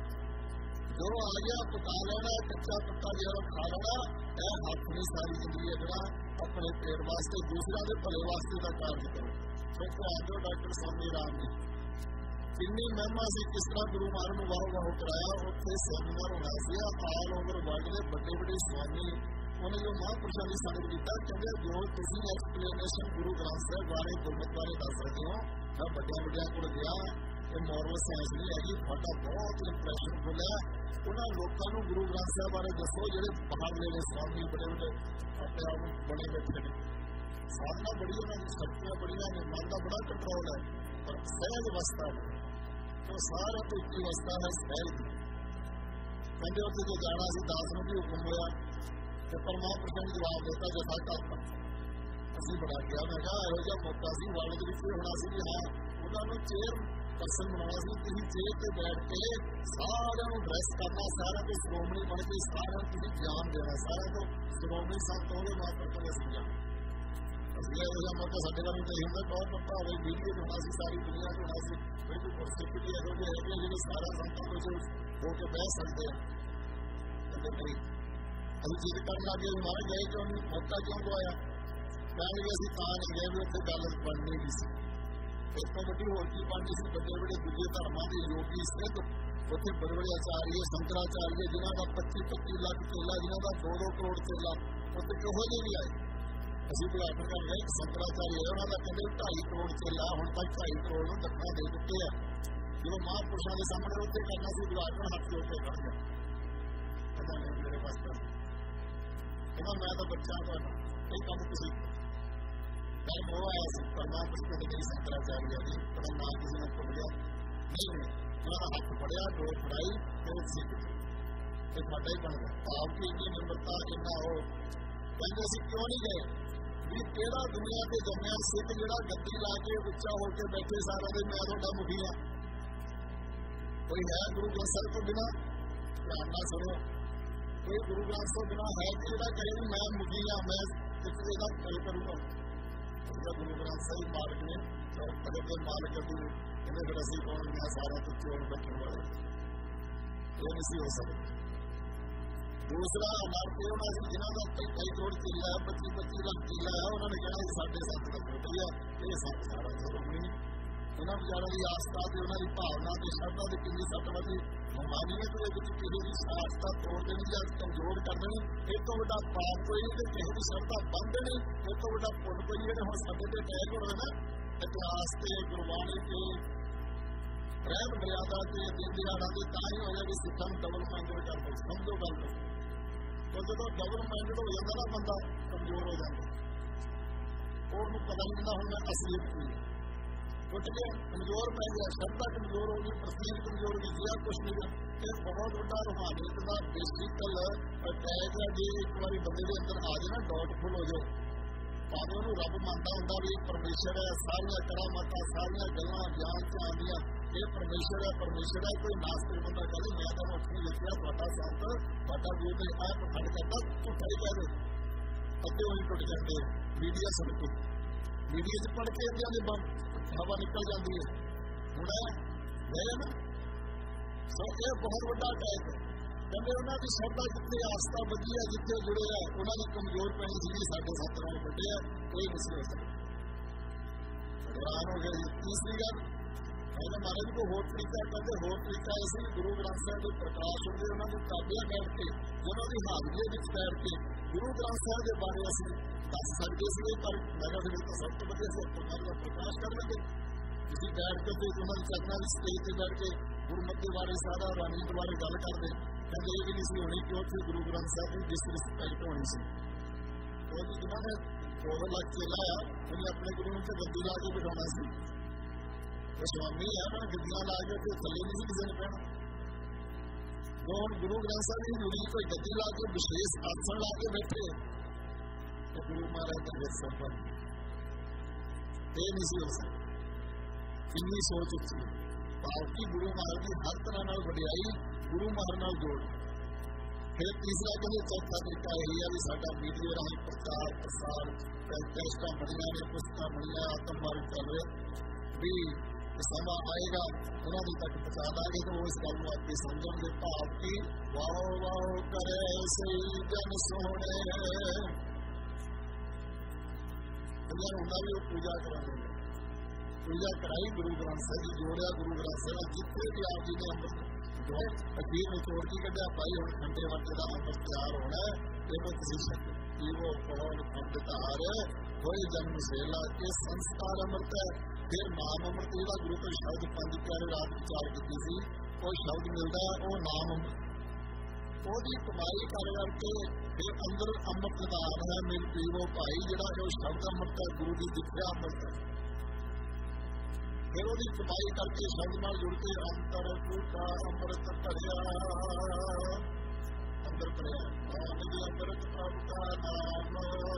ਜੋ ਆ ਗਿਆ ਪਕਾ ਲੈਣਾ, ਕੱਚਾ ਪੱਕਾ ਜਿਹੜਾ ਖਾ ਲੈਣਾ। ਇਹ ਹੱਥ ਨਹੀਂ ਸਾਰੀ ਜ਼ਿੰਦਗੀ ਹੈ ਜਿਹੜਾ ਆਪਣੇ ਪੇਟ ਵਾਸਤੇ, ਦੂਸਰਿਆਂ ਦੇ ਭਲੇ ਵਾਸਤੇ ਦਾ ਕਾਰਜ ਕਰੋ। ਦੇਖੋ ਆਜੋ ਡਾਕਟਰ ਸਵਾਮੀ ਰਾਮ ਜੀ ਕਿੰਨੀ ਮਹਿਮਾ ਸੀ, ਕਿਸ ਤਰ੍ਹਾਂ ਗੁਰੂ ਮਹਾਰਾਜ ਨੂੰ ਵਾਹ ਵਾਹ ਕਰਾਇਆ। ਉੱਥੇ ਸੈਮੀਨਾਰ ਹੋਣਾ ਸੀ, ਆਲ ਓਵਰ ਵਰਲਡ ਦੇ ਵੱਡੇ ਵੱਡੇ ਸਵਾਮੀ ਉਹਨੇ ਜੋ ਮਹਾਂਪੁਰਸ਼ਾਂ ਦੀ ਸੰਗਤ ਕੀਤਾ, ਕਹਿੰਦੇ ਜੋ ਤੁਸੀਂ ਐਕਸਪਲੇਨੇਸ਼ਨ ਗੁਰੂ ਗ੍ਰੰਥ ਸਾਹਿਬ ਬਾਰੇ ਗੁਰਮਤਿ ਬਾਰੇ ਦੱਸ ਰਹੇ ਹੋ, ਮੈਂ ਵੱਡਿਆਂ ਵੱਡਿਆਂ ਕੋਲ ਗਿਆ, ਇਹ ਮੋਰਲ ਸਾਇੰਸ ਨਹੀਂ ਹੈਗੀ, ਤੁਹਾਡਾ ਬਹੁਤ ਇੰਪ੍ਰੈਸ਼ਨ ਬੋਲਿਆ। ਉਹਨਾਂ ਲੋਕਾਂ ਨੂੰ ਗੁਰੂ ਗ੍ਰੰਥ ਸਾਹਿਬ ਬਾਰੇ ਦੱਸੋ ਜਿਹੜੇ ਬਾਹਰਲੇ ਨੇ ਸਵਾਮੀ ਬੜੇ ਵੱਡੇ ਆਪਣੇ ਆਪ ਨੂੰ ਬਣੇ ਬੈਠੇ ਨੇ, ਸਾਧਨਾ ਬੜੀ ਉਹਨਾਂ ਦੀ, ਸ਼ਕਤੀਆਂ ਬੜੀਆਂ ਨੇ, ਮਨ ਦਾ ਬੜਾ ਕੰਟਰੋਲ ਹੈ, ਪਰ ਸਹਿਜ ਅਵਸਥਾ ਹੈ, ਉਹ ਸਾਰਾ ਤੋਂ ਇੱਕ ਅਵਸਥਾ ਹੈ ਸਹਿਜ ਦੀ। ਕਹਿੰਦੇ ਉੱਥੇ ਜੋ ਜਾਣਾ ਸੀ ਦਾਸ ਨੂੰ ਵੀ ਹੁਕਮ ਹੋਇਆ ਤੇ ਪਰ ਮਹਾਂਪੁਰਸ਼ਾਂ ਨੇ ਜਵਾਬ ਦਿੱਤਾ ਜਥਾ ਕਰਤਾ। ਅਸੀਂ ਬੜਾ ਕਿਹਾ, ਮੈਂ ਕਿਹਾ ਇਹੋ ਜਿਹਾ ਮੌਕਾ ਸੀ ਵਰਲਡ ਦੇ ਵਿੱਚ ਹੋਣਾ ਸੀ ਵੀ ਹਾਂ ਉਹਨਾਂ ਨੂੰ ਚੇਅਰ ਪਰਸਨ ਬਣਾਉਣਾ ਸੀ, ਤੁਸੀਂ ਚੇਅਰ ਤੇ ਬੈਠ ਕੇ ਸਾਰਿਆਂ ਨੂੰ ਡਰੈਸ ਕਰਨਾ, ਸਾਰਿਆਂ ਤੋਂ ਸ਼੍ਰੋਮਣੀ ਬਣ ਕੇ ਸਾਰਿਆਂ ਨੂੰ ਤੁਸੀਂ ਗਿਆਨ ਦੇਣਾ, ਸਾਰਿਆਂ ਤੋਂ ਸ਼੍ਰੋਮਣੀ ਸੰਤ ਹੋਵੇ ਮਹਾਂਪੁਰਸ਼ਾਂ ਦੇ ਸਮਝਾ। ਅਸੀਂ ਇਹੋ ਜਿਹਾ ਮੌਕਾ ਸਾਡੇ ਘਰ ਨਹੀਂ ਹੁੰਦਾ, ਬਹੁਤ ਵੱਡਾ ਹੋਵੇ ਵੀਡੀਓ ਹੋਣਾ ਸੀ, ਸਾਰੀ ਦੁਨੀਆ ਚ ਹੋਣਾ ਸੀ, ਕੋਈ ਸਿੱਖੀ ਇਹੋ ਜਿਹੇ ਹੈਗੇ ਜਿਹੜੇ ਸਾਰਾ ਸੰਤਾਂ ਵਿੱਚ ਹੋ ਕੇ ਬਹਿ ਸਕਦੇ ਆ। ਕਹਿੰਦੇ ਨਹੀਂ, ਅਸੀਂ ਜਿੱਦ ਕਰਨ ਲੱਗੇ ਮਾਰੇ ਗਏ ਕਿਉਂ ਨਹੀਂ, ਮੌਕਾ ਕਿਉਂ ਗਵਾਇਆ? ਕਹਿਣਗੇ ਅਸੀਂ ਤਾਂ ਨਹੀਂ ਗਏ ਵੀ ਉੱਥੇ ਗੱਲ ਬਣਨੀ ਨਹੀਂ ਸੀ। ਇਸ ਤੋਂ ਵੱਡੀ ਹੋਰ ਕੀ ਬਣਨੀ ਸੀ? ਵੱਡੇ ਵੱਡੇ ਦੂਜੇ ਧਰਮਾਂ ਦੇ ਯੋਗੀ ਸਿੱਧ ਉੱਥੇ ਬੜੇ ਬੜੇ ਆਚਾਰੀਏ, ਸ਼ੰਕਰਾਚਾਰੀਏ, ਜਿਨ੍ਹਾਂ ਦਾ ਪੱਚੀ ਪੱਚੀ ਲੱਖ ਚੇਲਾ, ਜਿਨ੍ਹਾਂ ਦਾ ਦੋ ਦੋ ਕਰੋੜ ਚੇਲਾ, ਉੱਥੇ ਕਿਹੋ ਜਿਹੇ ਵੀ ਆਏ। ਅਸੀਂ ਉਦਘਾਟਨ ਕਰ ਰਹੇ ਸ਼ੰਕਰਾਚਾਰੀਏ, ਉਹਨਾਂ ਦਾ ਕਹਿੰਦੇ ਢਾਈ ਕਰੋੜ ਚੇਲਾ, ਹੁਣ ਤੱਕ ਢਾਈ ਕਰੋੜ ਨੂੰ ਦੱਖਾਂ ਦੇ ਦਿੱਤੇ ਆ। ਜਦੋਂ ਮਹਾਂਪੁਰਸ਼ਾਂ ਦੇ ਸਾਹਮਣੇ ਉੱਥੇ ਕਰਨਾ ਸੀ ਉਦਘਾਟਨ, ਹੱਥ ਜੋੜ ਕੇ ਖੜ ਗਿਆ, ਕਹਿੰਦਾ ਨਹੀਂ ਮੇਰੇ ਪਾਸ ਕਰ, ਕਹਿੰਦਾ ਮੈਂ ਤਾਂ ਬੱਚਾ ਤੁਹਾਡਾ, ਇਹ ਕੰਮ ਤੁਸੀਂ ਟਾਈਮ ਹੋ ਆਇਆ ਸੀ। ਪਰ ਮਹਾਂਪੁਰਸ਼ ਕਹਿੰਦੇ ਮੇਰੀ ਸ਼ੰਕਰਾਚਾਰੀਆ ਦੀ ਪਤਾ ਨਾ ਕਿਸੇ ਨੇ ਭੁੱਲ ਗਿਆ, नहीं ने उन्होंने हाथ फड़िया डोर फड़ाई तो सिख ये साडा ही बन गया। आपकी इन्नी निम्रता इन्ना हो कहते असीं क्यों नहीं गए भी किहड़ा दुनिया के जम्मिया सिख जिहड़ा गद्दी ला के उच्चा होकर बैठे सारा दिन मैं तुहाडा मुखी हाँ। कोई है गुरु ग्रंथ साहिब तो बिना ध्यान नाल सुणो कोई गुरु ग्रंथ तो बिना है कि जिहड़ा कहे भी मैं मुखी हाँ मैं किसी का गल करूँगा। गुरु ग्रंथ साहिब मालिक ने कदे तो मालिक अभी कहते फिर असीं कौन मैं सारा तो चोर बैठने वाले ये नहीं हो सकता। दूसरा हमारे को उन्होंने जिन्हों का कई कई करोड़ चिल्ला है पच्चीस पच्चीस लाख चिल्ला है उन्होंने कहना कि साढ़े सत्त का वोट ही है ये सत्त सारा जरूर नहीं उन्होंने बेचारों की आस्था से उन्होंनी भावना की श्रद्धा की कितनी सत्त वाली मानीयत किसी की आस्था तोड़ देनी या कमजोर कर देनी एक तो बड़ा पाप कोई नहीं तो किसी की श्रद्धा बंद देनी एक तो बड़ा पुण्य कोई है हम साढ़े से टैग हो रहे ना इतिहास से गुरबाणी के रहम मर्यादा के दिन दिहाड़ा के ता ही होगा कि सिखा डबल माइंडेड कर दो समझो गल तो जो डबल माइंडेड हो जाता ना बंदा कमजोर हो जाता और पता नहीं ना हूँ मैं असलियत की उठ के कमजोर पै गया श्रद्धा कमजोर होगी तस्वीर कमजोर होगी जिया कुछ नहीं ये बहुत बड़ा रूहानियत का बेसिकल अटैक है जो एक बार बंदे के अंदर आ जाए ना डाउटफुल हो जाए भावें उन्होंने रब मानता होंगे भी परमेश्वर है सारिया करामत सारिया गल्लां ज्ञान च आंदियां ये परमेश्वर है परमेश्वर है कोई नास्तिक बंदा कहते मैं तो अपनी लिखिया बाटा संत बाटा गुरु ने आया पखंड करता झूठा ही कह दे अगे वही टुट जाते मीडिया सुन के मीडिया च पढ़ के इन्होंने बम हवा निकल जाती है हूँ है ना सो ये बहुत बड़ा अटैक है कहते उन्होंने श्रद्धा जितनी आस्था बची है जितने जुड़े है उन्होंने कमजोर पैनी सी साढ़े सत्त नाल बढ़े है कोई नहीं हो सकता हैरान हो गया। तीसरी गल कहते महाराज को होर तरीका कहते होर तरीका ऐसे गुरु ग्रंथ साहिब के प्रकाश होंगे उन्होंने ताबिया बैठ के उन्होंने हाजरी में बैठ के गुरु ग्रंथ साहिब के बारे असं दस सकते थे पर मेरा फिर तो सब तो बढ़िया से प्रकाश कर लेंगे किसी बैठ के उन्होंने चलना भी स्टेज पर बैठ के गुरमत के बारे सारा रानीत बारे गल कर दे कहते ये भी नहीं सी होनी कि उत्थे गुरु ग्रंथ साहिब की डिसरिस्पैक्ट होनी सी क्योंकि जिन्होंने दो लाख चेला आ उन्हें अपने गुरु को गद्दी ला के बिठाना सी वो स्वामी है ना गद्दियां ला के तो थले नहीं किसी ने कहना वो हम गुरु ग्रंथ साहिब की जुड़ी कोई गद्दी ला के विशेष आसन ला के बैठे तो गुरु महाराज का फिर सब बन ये नहीं सी हो सकती इन्नी सोच उठी बाकी गुरु महाराज की हर तरह वडियाई गुरु महाराज नाल जोड़ फिर तीसरा कहते चौथा तरीका यही है भी साडा मीडिया राही प्रचार प्रसार टेस्टा बनिया ने पुस्तक बनिया आत्म मार्ग चल रहे भी समा आएगा उन्होंने तक पहुंचा देंगे तो वो इस गल को आपकी समझेंगे भाव की वाहो वाहो करे सही जन सोने दुनिया होंगे भी वो पूजा करा देंगे पूजा कराई गुरु ग्रंथ साहिब जी जोड़िया गुरु ग्रंथ साहिब जितने भी आप जी ने अमृत अखीर में छोड़ के कटिया भाई हम ठंडे वर्ग का अमृत तैयार होना है ये तो किसी शक वो कौन खंडतार वही जन्म सेला ये संस्कार अमृत है फिर नाम अमृत जो गुरु के शब्द पंज प्यारे रात विचार की थी वो शब्द मिलता है वो नाम अमृत ਉਹਦੀ ਕਮਾਈ ਕਰ ਕਰਕੇ ਫਿਰ ਅੰਦਰ ਅੰਮ੍ਰਿਤ ਦਾਨ ਹੈ ਮੇਰੇ ਪੀਰੋ ਭਾਈ ਜਿਹੜਾ ਜੋ ਸ਼ਬਦ ਅੰਮ੍ਰਿਤ ਹੈ ਗੁਰੂ ਦੀ ਦਿੱਤਿਆ ਅੰਮ੍ਰਿਤ ਹੈ ਫਿਰ ਉਹਦੀ ਕਮਾਈ ਕਰਕੇ ਸ਼ਬਦ ਨਾਲ ਜੁੜ ਕੇ ਅੰਤਰ ਟੂਟਾ ਅੰਮ੍ਰਿਤ ਭਰਿਆ ਅੰਦਰ ਭਰਿਆ ਨਾਮ ਦੀ ਅੰਮ੍ਰਿਤ ਪ੍ਰਭ ਦਾ ਨਾਮ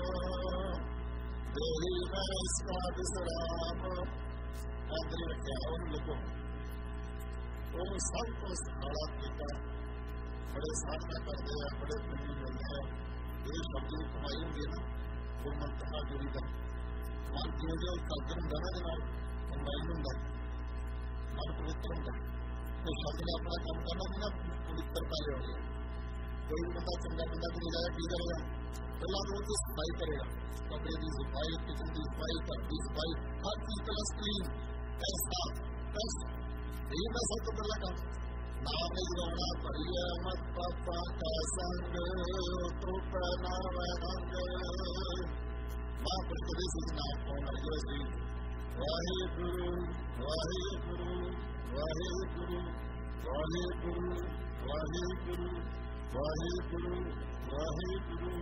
ਦੇਹੀ ਮੈਂ ਇਸਕਾ ਵਿਸਰਾਮ ਅੰਦਰ ਰੱਖਿਆ ਉਹਨੂੰ ਲੱਗੋ ਉਹਨੂੰ ਸਭ ਤੋਂ ਸਿਖਾਲਾ ਕੀਤਾ बड़े साधना करते हैं बड़े पुण्य मिलते हैं ये शब्द की कमाई होंगी ना गुरमत हाजुरी का मन जो जो कल्चर होंगे ना जनाब कमाई होंगे मन पवित्र होंगे तो शब्द ने अपना काम करना भी ना पवित्रता हो गई कोई भी बंदा चंगा बंदा नहीं जाएगा की करेगा पहला तो उसकी सफाई करेगा कपड़े की सफाई किचन की सफाई घर की सफाई हर चीज का क्लीन ऐसा यही मैं सब तो पहला काम नाम जोड़ा भरिया मत पापा का संग तो नाम रंग महापुरुष कभी से नाम कौन है जी वाहे गुरु वाहे गुरु वाहे गुरु वाहे गुरु वाहे गुरु वाहे गुरु वाहे गुरु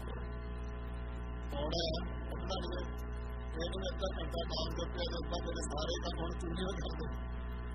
कौन है अपना एक में अद्धा घंटा नाम जपया जाता मेरे सारे काम हम चुनिया कर दो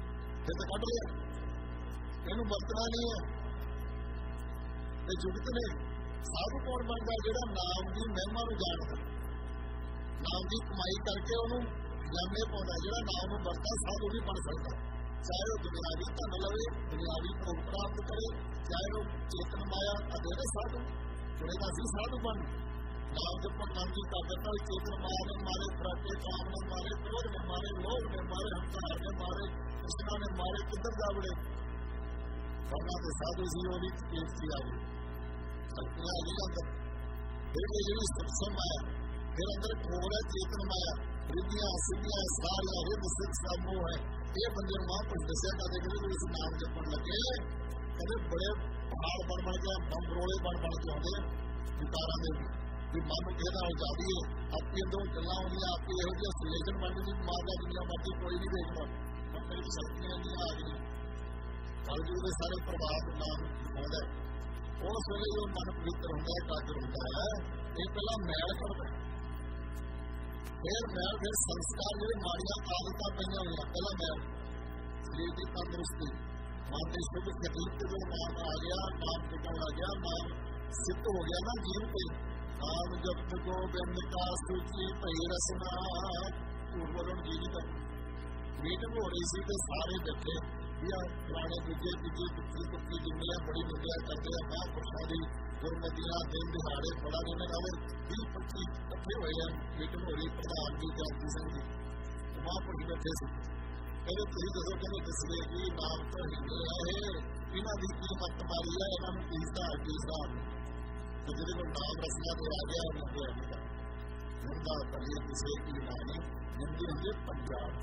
ਫਿਰ ਤਾਂ ਕੱਢ ਲਿਆ, ਇਹਨੂੰ ਵਰਤਣਾ ਨਹੀਂ ਹੈ। ਇਹ ਜੁਗਤ ਨੇ। ਸਾਧੂ ਕੌਣ ਬਣਦਾ? ਜਿਹੜਾ ਨਾਮ ਦੀ ਮਹਿਮਾ ਨੂੰ ਜਾਣਦਾ, ਨਾਮ ਦੀ ਕਮਾਈ ਕਰਕੇ ਉਹਨੂੰ ਜਾਣੇ ਪਾਉਂਦਾ। ਜਿਹੜਾ ਨਾਮ ਨੂੰ ਵਰਤਦਾ ਸਾਧੂ ਵੀ ਬਣ ਸਕਦਾ, ਚਾਹੇ ਉਹ ਦੁਨਿਆਵੀ ਧਨ ਲਵੇ, ਦੁਨਿਆਵੀ ਭੋਗ ਪ੍ਰਾਪਤ ਕਰੇ, ਚਾਹੇ ਉਹ ਚੇਤਨ ਮਾਇਆ ਅਧੇਰੇ ਸਾਧੂ ਚੁਣੇਗਾ ਸੀ ਸਾਧੂ ਬਣ। ਨਾਮ ਜਪਣ ਨਾਮ ਦੀ ਤਾਕਤ ਨਾਲ ਚੇਤਨ ਮਾਇਆ ਨੇ ਮਾਰੇ, ਫਰਾਟੇ ਕਾਮ ਨੇ ਮਾਰੇ, ਕ੍ਰੋਧ ਨੇ ਮਾਰੇ, ਲੋਭ ਨੇ ਮਾਰੇ, ਹੰਕਾਰ ਨੇ ਮਾਰੇ, ਕ੍ਰਿਸ਼ਨਾ ਨੇ ਮਾਰੇ, ਕਿੱਧਰ ਜਾ ਵੜੇ? ਕਰਨਾ ਤੇ ਸਾਧੂ ਸੀ, ਉਹਦੀ ਕੇਸਤੀ ਆ ਗਈ, ਸ਼ਕਤੀਆਂ ਆ ਗਈ ਅੰਦਰ। ਫਿਰ ਇਹ ਜਿਹੜੀ ਸਤਸੰਗ ਮਾਇਆ, ਫਿਰ ਅੰਦਰ ਠੋਰ ਹੈ ਚੇਤਨ ਮਾਇਆ, ਰਿੱਧੀਆਂ ਸਿੱਧੀਆਂ ਸਾਰੀਆਂ ਰਿੱਧ ਸਿੱਧ ਸਭ ਮੋਹ ਹੈ। ਇਹ ਬੰਦੇ ਨੂੰ ਮਹਾਂਪੁਰਸ਼ ਦੱਸਿਆ ਕਰਦੇ ਕਿ ਇਸ ਨਾਮ ਜਪਣ ਲੱਗੇ ਕਹਿੰਦੇ ਬੜੇ ਪਹਾੜ ਬਣ ਬਣ ਕੇ ਬੰਬਰੋਲੇ ਬਣ ਬਣ ਕੇ ਆਉਂਦੇ ਵਿਕਾਰਾਂ ਦੇ ਵੀ ਮਨ ਨੂੰ ਕਿਸੇ ਨਾਲ ਜਾਦੀਏ, ਆਪਣੀ ਅੰਦਰੋਂ ਗੱਲਾਂ ਆਉਂਦੀਆਂ, ਆਪਣੀ ਇਹੋ ਜਿਹੀ ਸੁਲੇਸ਼ਨ ਬਣਦੀ ਦੀ ਮਾਰਦਾ ਦੁਨੀਆ ਮਰਦੀ ਕੋਈ ਨਹੀਂ ਦੇਖਦਾ। ਆਪਣੇ ਦੀ ਸ਼ਕਤੀਆਂ ਇੰਨੀਆਂ ਆ ਗਈਆਂ, ਕਲਯੁਗ ਦੇ ਸਾਰੇ ਪ੍ਰਭਾਵ ਨਾਮ ਆਉਂਦਾ। ਉਸ ਵੇਲੇ ਜੋ ਮਨ ਪਵਿੱਤਰ ਹੁੰਦਾ ਹੈ, ਕਾਦਰ ਹੁੰਦਾ ਹੈ, ਇਹ ਪਹਿਲਾਂ ਮੈਲ ਕਰਦਾ, ਫਿਰ ਮੈਲ, ਫਿਰ ਸੰਸਕਾਰ ਜਿਹੜੇ ਮਾੜੀਆਂ ਆਦਤਾਂ ਪਈਆਂ ਹੋਈਆਂ, ਪਹਿਲਾਂ ਮੈਲ ਸਰੀਰ ਦੀ ਤੰਦਰੁਸਤੀ, ਮਨ ਦੀ ਸ਼ੁੱਧ ਤਕਲੀਫ ਤੇ ਜਦੋਂ ਨਾਮ ਆ ਗਿਆ, ਨਾਮ ਟਿਕਣ ਲੱਗ ਗਿਆ, ਨਾਮ ਸਿੱਧ ਹੋ ਗਿਆ ਨਾ ਜੀਵ ਤੇ। ਨਾਮ ਜਪਤ ਗੋਬਿੰਦ ਕਾ ਸੂਚੀ ਭਈ ਰਸਨਾ, ਝੂਠ ਬੋਲਣ ਜੀ ਨਹੀਂ ਕਰ। ਮੀਟਿੰਗ ਹੋ ਰਹੀ ਸੀ ਤੇ ਸਾਰੇ ਬੈਠੇ ਵੀ ਆ ਪੁਰਾਣੇ ਦੂਜੇ ਤੀਜੇ ਤੁੱਕੀ ਤੁੱਕੀ ਜਿੰਨੇ ਆ ਬੜੀ ਨਿੰਦਿਆ ਕਰਦੇ ਆ ਮਹਾਂਪੁਰਸ਼ਾਂ ਦੀ, ਗੁਰਮਤੀਆਂ ਦਿਨ ਦਿਹਾੜੇ ਬੜਾ ਦਿਨ ਨਾਲ ਵੀਹ ਪੱਚੀ ਇਕੱਠੇ ਹੋਏ ਆ। ਮੀਟਿੰਗ ਹੋ ਰਹੀ, ਪ੍ਰਧਾਨ ਜੀ ਜਗਤੀ ਸਿੰਘ ਜੀ ਮਹਾਂਪੁਰਸ਼ ਬੈਠੇ ਸੀ। ਕਹਿੰਦੇ ਤੁਸੀਂ ਦੱਸੋ, ਕਹਿੰਦੇ ਦੱਸਦੇ ਕਿ ਨਾਮ ਤੋਂ ਹਿੰਦੇ ਆ ਇਹ, ਇਹਨਾਂ ਦੀ ਕੀ ਮੱਤ ਮਾਰੀ ਹੈ, ਇਹਨਾਂ ਨੂੰ ਕੀ ਹਿਸਾਬ ਕੀ ਹਿਸਾਬ ਤੇ ਜਿਹਦੇ ਕੋਲ ਨਾਮ ਰਸਨਾ ਤੇ ਆ ਗਿਆ ਉਹਨਾਂ ਦੇ ਆਵੇਗਾ ਨਿੰਦਾ ਕਰੀਏ ਕਿਸੇ ਕੀ ਨਾਮ ਨਿੰਦੀ ਹੁੰਦੀ ਪੰਜਾਬ।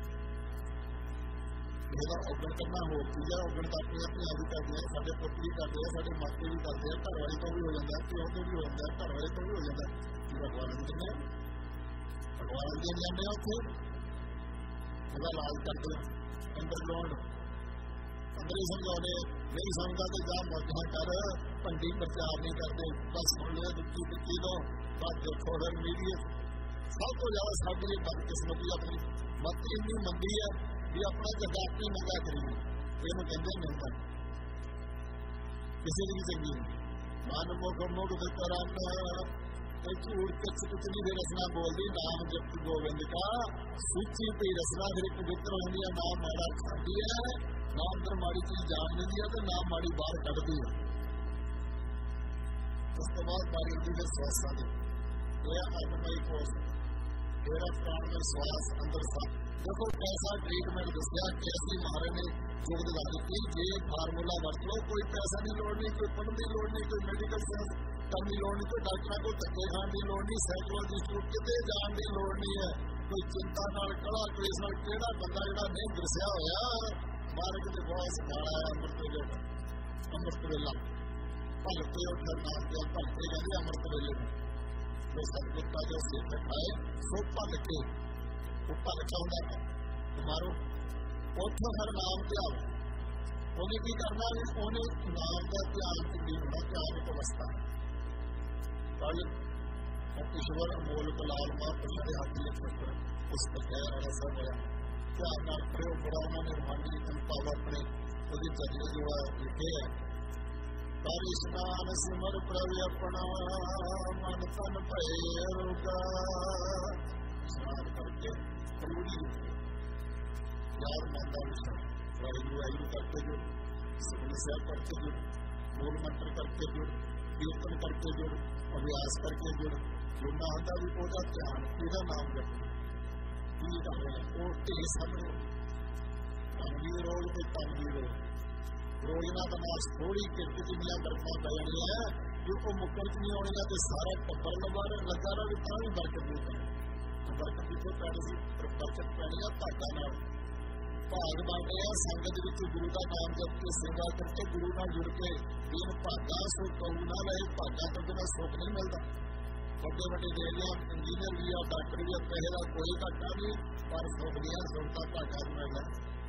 ਇਹਦਾ ਔਗਣ ਕਰਨਾ ਹੋਰ ਚੀਜ਼ਾਂ, ਔਗਣ ਤਾਂ ਆਪਣੀਆਂ ਧੀਆਂ ਵੀ ਕਰਦੀਆਂ, ਸਾਡੇ ਪੁੱਤ ਵੀ ਕਰਦੇ ਆ, ਸਾਡੇ ਮਾਪੇ ਵੀ ਕਰਦੇ ਆ, ਘਰ ਵਾਲੇ ਤੋਂ ਵੀ ਹੋ ਜਾਂਦਾ, ਪਿਓ ਤੋਂ ਵੀ ਹੋ ਜਾਂਦਾ, ਘਰ ਵਾਲੇ ਤੋਂ ਵੀ ਹੋ ਜਾਂਦਾ। ਭਗਵਾਨ ਦਿੰਦੇ ਆ, ਭਗਵਾਨ ਦੇ ਜਾਂਦੇ ਆ ਉੱਥੇ ਉਹਦਾ ਇਲਾਜ ਕਰਦੇ ਅੰਡਰਗਰਾਉਂਡ, ਅੰਦਰ ਹੀ ਸਮਝਾਉਂਦੇ ਨਹੀਂ ਸਮਝਦਾ ਤੇ ਜਾ ਮੌਜਾਂ ਕਰ, ਭੰਡੀ ਪ੍ਰਚਾਰ ਨਹੀਂ ਕਰਦੇ, ਬਸ ਸੁਣ ਲਿਆ ਦੁੱਖੀ ਦੁੱਖੀ ਤੋਂ ਬਸ ਦੇਖੋ ਫਿਰ ਮੀਡੀਆ। ਸਭ ਤੋਂ ਜ਼ਿਆਦਾ ਸਾਡੀ ਬਦਕਿਸਮਤੀ ਆਪਣੀ ਮਤ ਇੰਨੀ ਮੰਦੀ ਹੈ ਵੀ ਆਪਣਾ ਜਗਾਤੀ ਮੰਗਾ ਕਰੀਏ, ਇਹਨੂੰ ਕਹਿੰਦੇ ਨਿੰਦਾ। ਕਿਸੇ ਦੀ ਵੀ ਚੰਗੀ ਨਹੀਂ। ਮਨ ਮੁਖ ਮੁਖ ਵਿਕਰਨ ਤੇ ਝੂਠ ਕਿਛ ਕੁਛ ਨਹੀਂ ਦੇ ਰਸਨਾ ਬੋਲਦੀ, ਨਾਮ ਜਪਤ ਗੋਬਿੰਦ ਕਾ ਸੂਚੀ ਪਈ ਰਸਨਾ ਫਿਰ ਪਵਿੱਤਰ ਹੁੰਦੀ ਹੈ। ਨਾਮ ਮਾੜਾ ਖਾਂਦੀ ਹੈ, ਨਾਮ ਅੰਦਰ ਮਾੜੀ ਚੀਜ਼ ਜਾਣ ਲੈਂਦੀ ਹੈ ਤੇ ਨਾਮ ਮਾੜੀ ਬਾਹਰ ਕੱਢਦੀ ਹੈ। ਉਸ ਤੋਂ ਬਾਅਦ ਬਾਰੀ ਹੁੰਦੀ ਫਿਰ ਸਵਾਸਾਂ ਦੀ, ਇਹ ਅਨਮਈ ਕੋਸ਼, ਤੇਰਾ ਪ੍ਰਾਣ ਸਵਾਸ ਅੰਦਰ ਸਾਹ। ਦੇਖੋ ਪੈਸਾ ਟ੍ਰੀਟਮੈਂਟ ਦੱਸਿਆ ਕੈਸੀ ਮਹਾਰਾਜ ਨੇ ਯੋਗ ਦਿਲਾ ਦਿੱਤੀ। ਜੇ ਫਾਰਮੂਲਾ ਵਰਤ ਲਓ, ਕੋਈ ਪੈਸਾ ਦੀ ਲੋੜ ਨਹੀਂ, ਕੋਈ ਪੜ੍ਹਨ ਦੀ ਲੋੜ ਨਹੀਂ, ਕੋਈ ਮੈਡੀਕਲ ਸਾਇੰਸ ਕਰਨ ਦੀ ਲੋੜ ਨਹੀਂ, ਕੋਈ ਡਾਕਟਰਾਂ ਕੋਲ ਧੱਕੇ ਖਾਣ ਦੀ ਲੋੜ ਨਹੀਂ, ਸਾਈਕੋਲੋਜਿਸਟ ਕੋਲ ਕਿਤੇ ਜਾਣ ਦੀ ਲੋੜ ਨਹੀਂ ਹੈ। ਕੋਈ ਚਿੰਤਾ ਨਾਲ ਕਲਾ ਕਲੇਸ਼ ਨਾਲ ਕਿਹੜਾ ਬੰਦਾ ਜਿਹੜਾ ਨਹੀਂ ਦਰਸਿਆ ਹੋਇਆ ਮਾਰਗ ਦੇ ਬਹੁਤ ਸਮਾਲਾ ਹੈ। ਅੰਮ੍ਰਿਤ ਵੇਲੇ ਅੰਮ੍ਰਿਤ ਵੇਲਾ ਭਗਤੇ ਉੱਠਣ ਨਾਮ ਦੇ ਭਗਤੇ ਕਹਿੰਦੇ ਅੰਮ੍ਰਿਤ ਵੇਲੇ ਨੂੰ ਜੋ ਸਤਿਗੁਰਤਾ ਜੋ ਸਿੱਖ ਖਾਏ ਸੋ ਭਲ ਕੇ ਉਹ ਭਲ ਚਾਹੁੰਦਾ ਹੈ ਮਾਰੋ ਉੱਥੋਂ ਹਰ ਨਾਮ ਧਿਆਨ। ਉਹਨੇ ਕੀ ਕਰਨਾ ਵੀ ਉਹਨੇ ਨਾਮ ਦਾ ਧਿਆਨ ਚੰਗੀ ਹੋਣਾ, ਧਿਆਨ ਇੱਕ ਅਵਸਥਾ ਕੱਲ ਈਸ਼ਵਰ ਅਮੋਲਕ ਲਾਲ ਮਹਾਂਪੁਰਸ਼ਾਂ ਦੇ ਹੱਥ ਵਿੱਚ ਉਸ ਬਗੈਰ ਵਾਲਾ ਸਭ ਹੋਇਆ। ਧਿਆਨ ਨਾਲ ਪੜ੍ਹਿਓ, ਬੜਾ ਉਹਨਾਂ ਨੇ ਰਮਾਨੀ ਭਾਵ ਆਪਣੇ ਉਹਦੀ ਚਰਚਾ ਜੋ ਹੈ ਲਿਖੇ ਹੈ। ਕਰ ਇਸ਼ਨਾਨ ਸਿਮਰ ਪ੍ਰਭ ਆਪਣਾ ਮਨ ਤਨ ਭਏ ਰੋਗਾ। ਇਸ਼ਨਾਨ ਕਰਕੇ ਪੂਰੀ ਯਾਰ ਮੰਦਾ ਵਿਸ਼ਾ ਵਾਹਿਗੁਰੂ ਵਾਹਿਗੁਰੂ ਕਰਕੇ ਜੋ ਸੁਖਮਨੀ ਸਾਹਿਬ ਕਰਕੇ ਜੋ ਮੂਲ ਮੰਤਰ ਕਰਕੇ ਜੋ ਕੀਰਤਨ ਕਰਕੇ ਜੋ ਅਭਿਆਸ ਕਰਕੇ ਜੋ ਜੁੜਨਾ ਹੁੰਦਾ ਵੀ ਉਹਦਾ ਧਿਆਨ ਇਹਦਾ ਨਾਮ ਜਪੋ। ਕੀ ਕਰੇ ਉਹ ਢੇ ਸਮਝੋ ਤੰਗੀ ਰੋਗ ਤੇ ਤੰਗੀ ਰੋਗ ਰੋਜ਼ਨਾ ਦਾ ਨਾਸ਼ ਥੋੜੀ ਕਿਰਤ ਜਿੰਨੀਆਂ ਬਰਕਾਂ ਪੈ ਜਾਣੀਆਂ ਜੋ ਉਹ ਮੁੱਕਰ ਚ ਨਹੀਂ ਆਉਣੀਆਂ ਤੇ ਸਾਰਾ ਟੱਬਰ ਲਵਾਰ ਲੱਗਾ ਰਹੇ ਤਾਂ ਵੀ ਬਰਕਤ ਨਹੀਂ ਪੈਣੀ। ਬਰਕਤ ਕਿੱਥੇ ਪੈਣੀ ਸੀ? ਬਰਕਤ ਪੈਣੀ ਆ ਭਾਗਾਂ ਨਾਲ। ਭਾਗ ਬਣਦੇ ਆ ਸੰਗਤ ਵਿੱਚ ਗੁਰੂ ਦਾ ਨਾਮ ਜਪ ਕੇ ਸੇਵਾ ਕਰਕੇ ਗੁਰੂ ਨਾਲ ਜੁੜ ਕੇ ਇਹ ਭਾਗਾਂ ਸੋ ਕਹੂ ਨਾ ਰਹੇ। ਭਾਗਾਂ ਤੋਂ ਬਿਨਾਂ ਸੁੱਖ ਨਹੀਂ ਮਿਲਦਾ। ਵੱਡੇ ਵੱਡੇ ਦੇਵੀਆਂ ਇੰਜੀਨੀਅਰ ਵੀ ਆ, ਡਾਕਟਰ ਵੀ ਆ, ਪੈਸੇ ਦਾ ਕੋਈ ਘਾਟਾ ਨਹੀਂ, ਪਰ ਸੁੱਖ ਦੀਆਂ ਸੁਣਤਾ ਭਾਗਾਂ ਨੂੰ ਮਿਲਦਾ।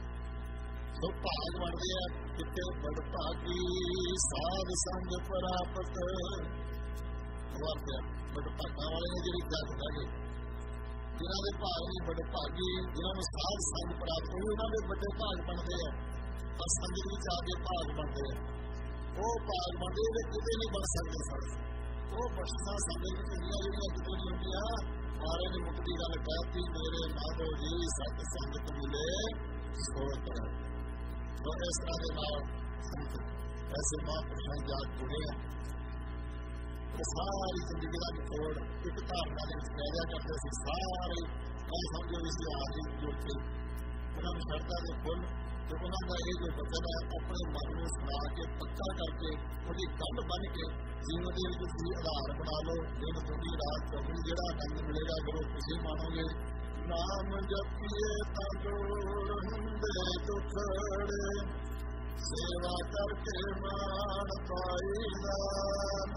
ਸੋ ਭਾਗ ਬਣਦੇ ਆ ਕਿਤੇ ਬੜ ਭਾਗੀ ਸਾਧ ਸੰਗ ਪ੍ਰਾਪਤ ਵਰਤਿਆ। ਬੜ ਭਾਗਾਂ ਵਾਲੇ ਨੇ ਜਿਹੜੀ ਗੱਲ ਕਰਾਂਗੇ जिन्हों के भाग नहीं बड़े भागी, जिन्होंने साध संग प्राप्त हुई उन्होंने बड़े भाग बनते हैं, और संगत में आके भाग बनते हैं। वो भाग बनते हुए कितने नहीं बन सकते सर। वो बख्शा संगत में जड़िया कितने नहीं होंगे। मारे ने मुक्ति गल कहती, मेरे माधो जी सत संगत मिले सोच है। तो इस तरह के नाम ऐसे महापुरुषों जाग जुड़े हैं। तो सारी जिंदगी का निचोड़ एक धारणा के पैदा करते थे। सारे मैं समझो इसी आदि जुड़ के उन्होंने श्रद्धा के फुल तो उन्होंने ये जो वचन है अपने मन में सुना के पक्का करके उसकी गल बन के जीवन के लिए आधार बना लो। दिन दुनी रात चौबी जो आनंद मिलेगा गुरु खुशी मानोगे। नाम जपिए तंदूर हुंदे दुखड़े, सेवा करके मान पाई नाम।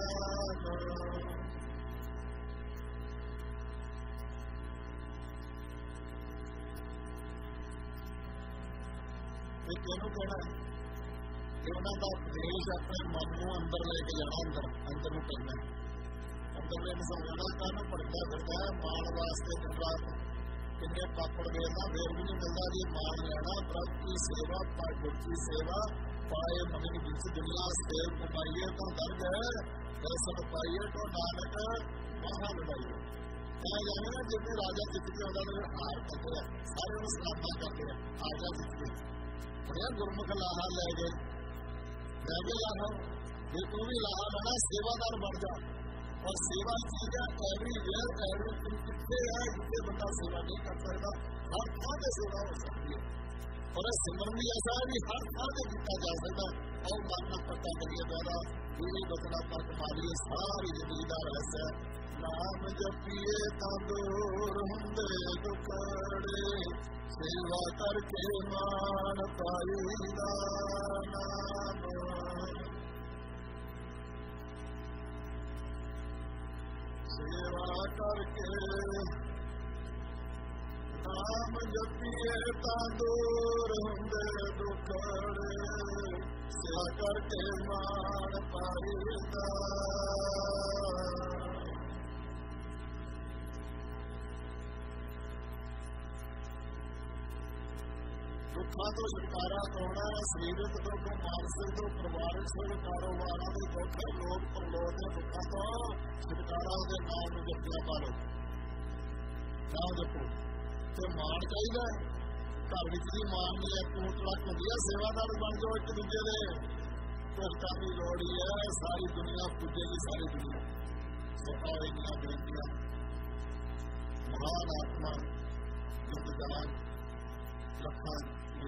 कहना उन्होंने उपदेश अपने मन को अंदर लेके जाना, अंदर अंदर में करना, अंदर में समझाना। कहना पड़ता फिरता है मान वास्ते दिन रात किन्ने पापड़ वेरना फिर भी नहीं मिलता जी। मान लेना प्रभु की सेवा, गुरु की सेवा पाए मगन बीच दुनिया सेव कमाइए तो दर्द है, दर्शन पाइए तो नानक महा लड़ाइए। क्या जाने ना जितने राजा जित के उन्होंने हार करते हैं, सारे उन्हें स्थापना करते हैं। आजा जित के बड़ा गुरमुख लाहा लै गए, लै गए लाहा। जे तू भी लाहा लेना सेवादार बन जा। और सेवा चीज है एवरीवेयर, एवरीथिंग कितने है जिससे बंदा सेवा नहीं कर सकता। हर थां से सेवा हो सकती है। और सिमरन भी ऐसा है भी हर थां से किया जा सकता। और मानना पता करिए द्वारा ये बचना पर तुम्हारी सारी जिंदगी का रहस्य है। नाम जपिए तंदूर हुंदे दुखड़े, सेवा करके मान पाई नाम। सेवा करके नाम जपिए तंदूर हुंदे दुखड़े, सेवा करके मान पाई नाम। दुखों तो छुटकारा पाना, सरीरक दुख, मानसिक दुख, परिवारिक सुख, कारोबार के दुख, लोग परलोक के दुखों तो छुटकारा उसके नाम में जपिया पा लो। नाम जपो तो मान चाहिए। घर में भी मान नहीं है, तूट लक होती है। सेवादार बन जाओ एक दूजे के, भगतां की लोड़ ही है। सारी दुनिया पूजेगी, सारी दुनिया सफा इन्ना बेनतियां। महान आत्मा युद्धदान लखा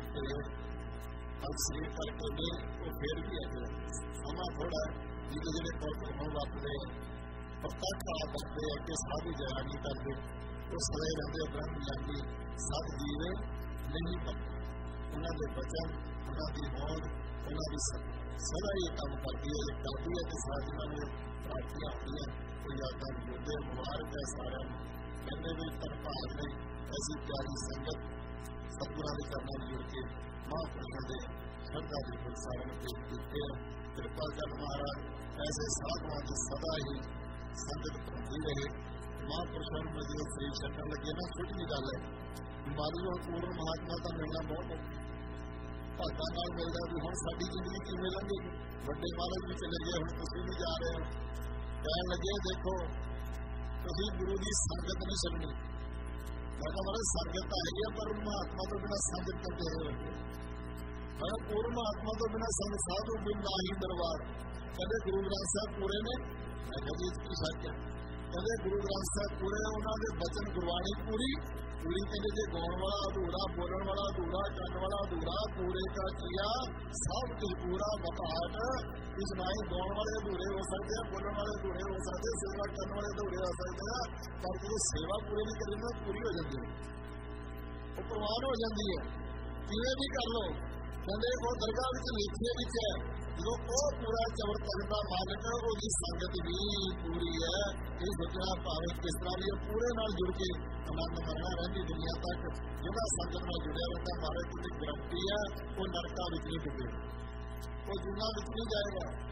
शरीर करके नहीं तो फिर भी है समा थोड़ा जिसे जिले हों वापरते प्रत्यक्ष आप करते हैं कि साधु जया नहीं करते तो सदै रहते ब्रह्म ज्ञानी सब जीव नहीं करते। उन्होंने वचन, उन्होंने होंद, उन्होंने सदा ये काम करती है। ये करती है कि साधना में प्राप्तियां होती हैं। कोई आता जुड़े मुबारक है सारे कहने भी तर भाग नहीं। ऐसी प्यारी संगत सतगुरां दे चरनां जुड़ के महापुरुषों के श्रद्धा के प्रसारण के दिखे। कृपा कर महाराज ऐसे साधुओं की सदा ही संगत बनती रहे। महापुरुषों में जो शरीर छड्डण लगे ना छुट्टी गल है। मान लो पूर्ण महात्मा का मिलना बहुत भागां नाल मिलदा भी हुण साडी जिंदगी किवें लंघेगी। वड्डे महाराज भी चले गए, हुण तुसीं भी जा रहे हो। कहण लगे देखो तुसीं गुरु की संगत नहीं छड्डनी। मैं कहा महाराज संगत तो है पर महात्मा तो बिना संगत करते रहे। मैं पूर्ण महात्मा तो बिना संग साधु बिना ही दरबार। कहते गुरु ग्रंथ साहब पूरे ने, मैं कहा जी इसकी शक है। कहते गुरु ग्रंथ साहब पूरे, उन्होंने वचन गुरबाणी पूरी पूरी। कहते जे गाउन वाला अधूरा, बोलने वाला अधूरा, करने वाला अधूरा, पूरे का किया सब कुछ पूरा बपाट। इस नाई गाउन वाले अधूरे हो सकते हैं, बोलने वाले अधूरे हो सकते हैं, सेवा करने वाले अधूरे हो सकते हैं। पर जो सेवा पूरी नहीं करेंगे ना पूरी हो जाती है, वो प्रवान हो जाती है। किवें भी कर लो। कहते वो दरगाह में लिखे भी है जो वो पूरा चवर करता मालिक है उसकी संगत भी पूरी है। ये सोचना भावे किस तरह भी पूरे नाल जुड़ के आनंद मरना रहती दुनिया तक। जिहड़ा संगत नाल जुड़िया रहता महाराज की गारंटी है वो नरका विच नहीं डुबे, वो जुना विच नहीं जाएगा।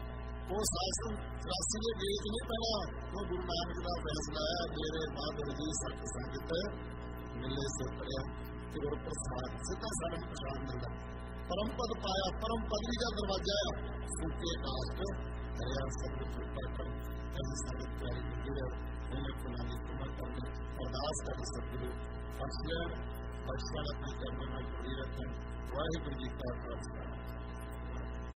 वो शासन चौरासी के गेट नहीं पैना, वो गुरु नानक का फैसला है, मेरे बहादुर जी सत संगत मिले से पड़िया गुर प्रसाद सिद्धा सारा प्रसाद मिलता। परम पद पाया, परम पदवी का दरवाजा आ, सूखे कास्ट दरिया सब छुट्टा कर कभी संगत प्यारी मंदिर उन्हें फुलानी तुम्हें करने अरदास कर सतगुरु बख्श लें, बख्शा अपने कर्म में जुड़ी रखें। वाहिगुरू जी का खालसा।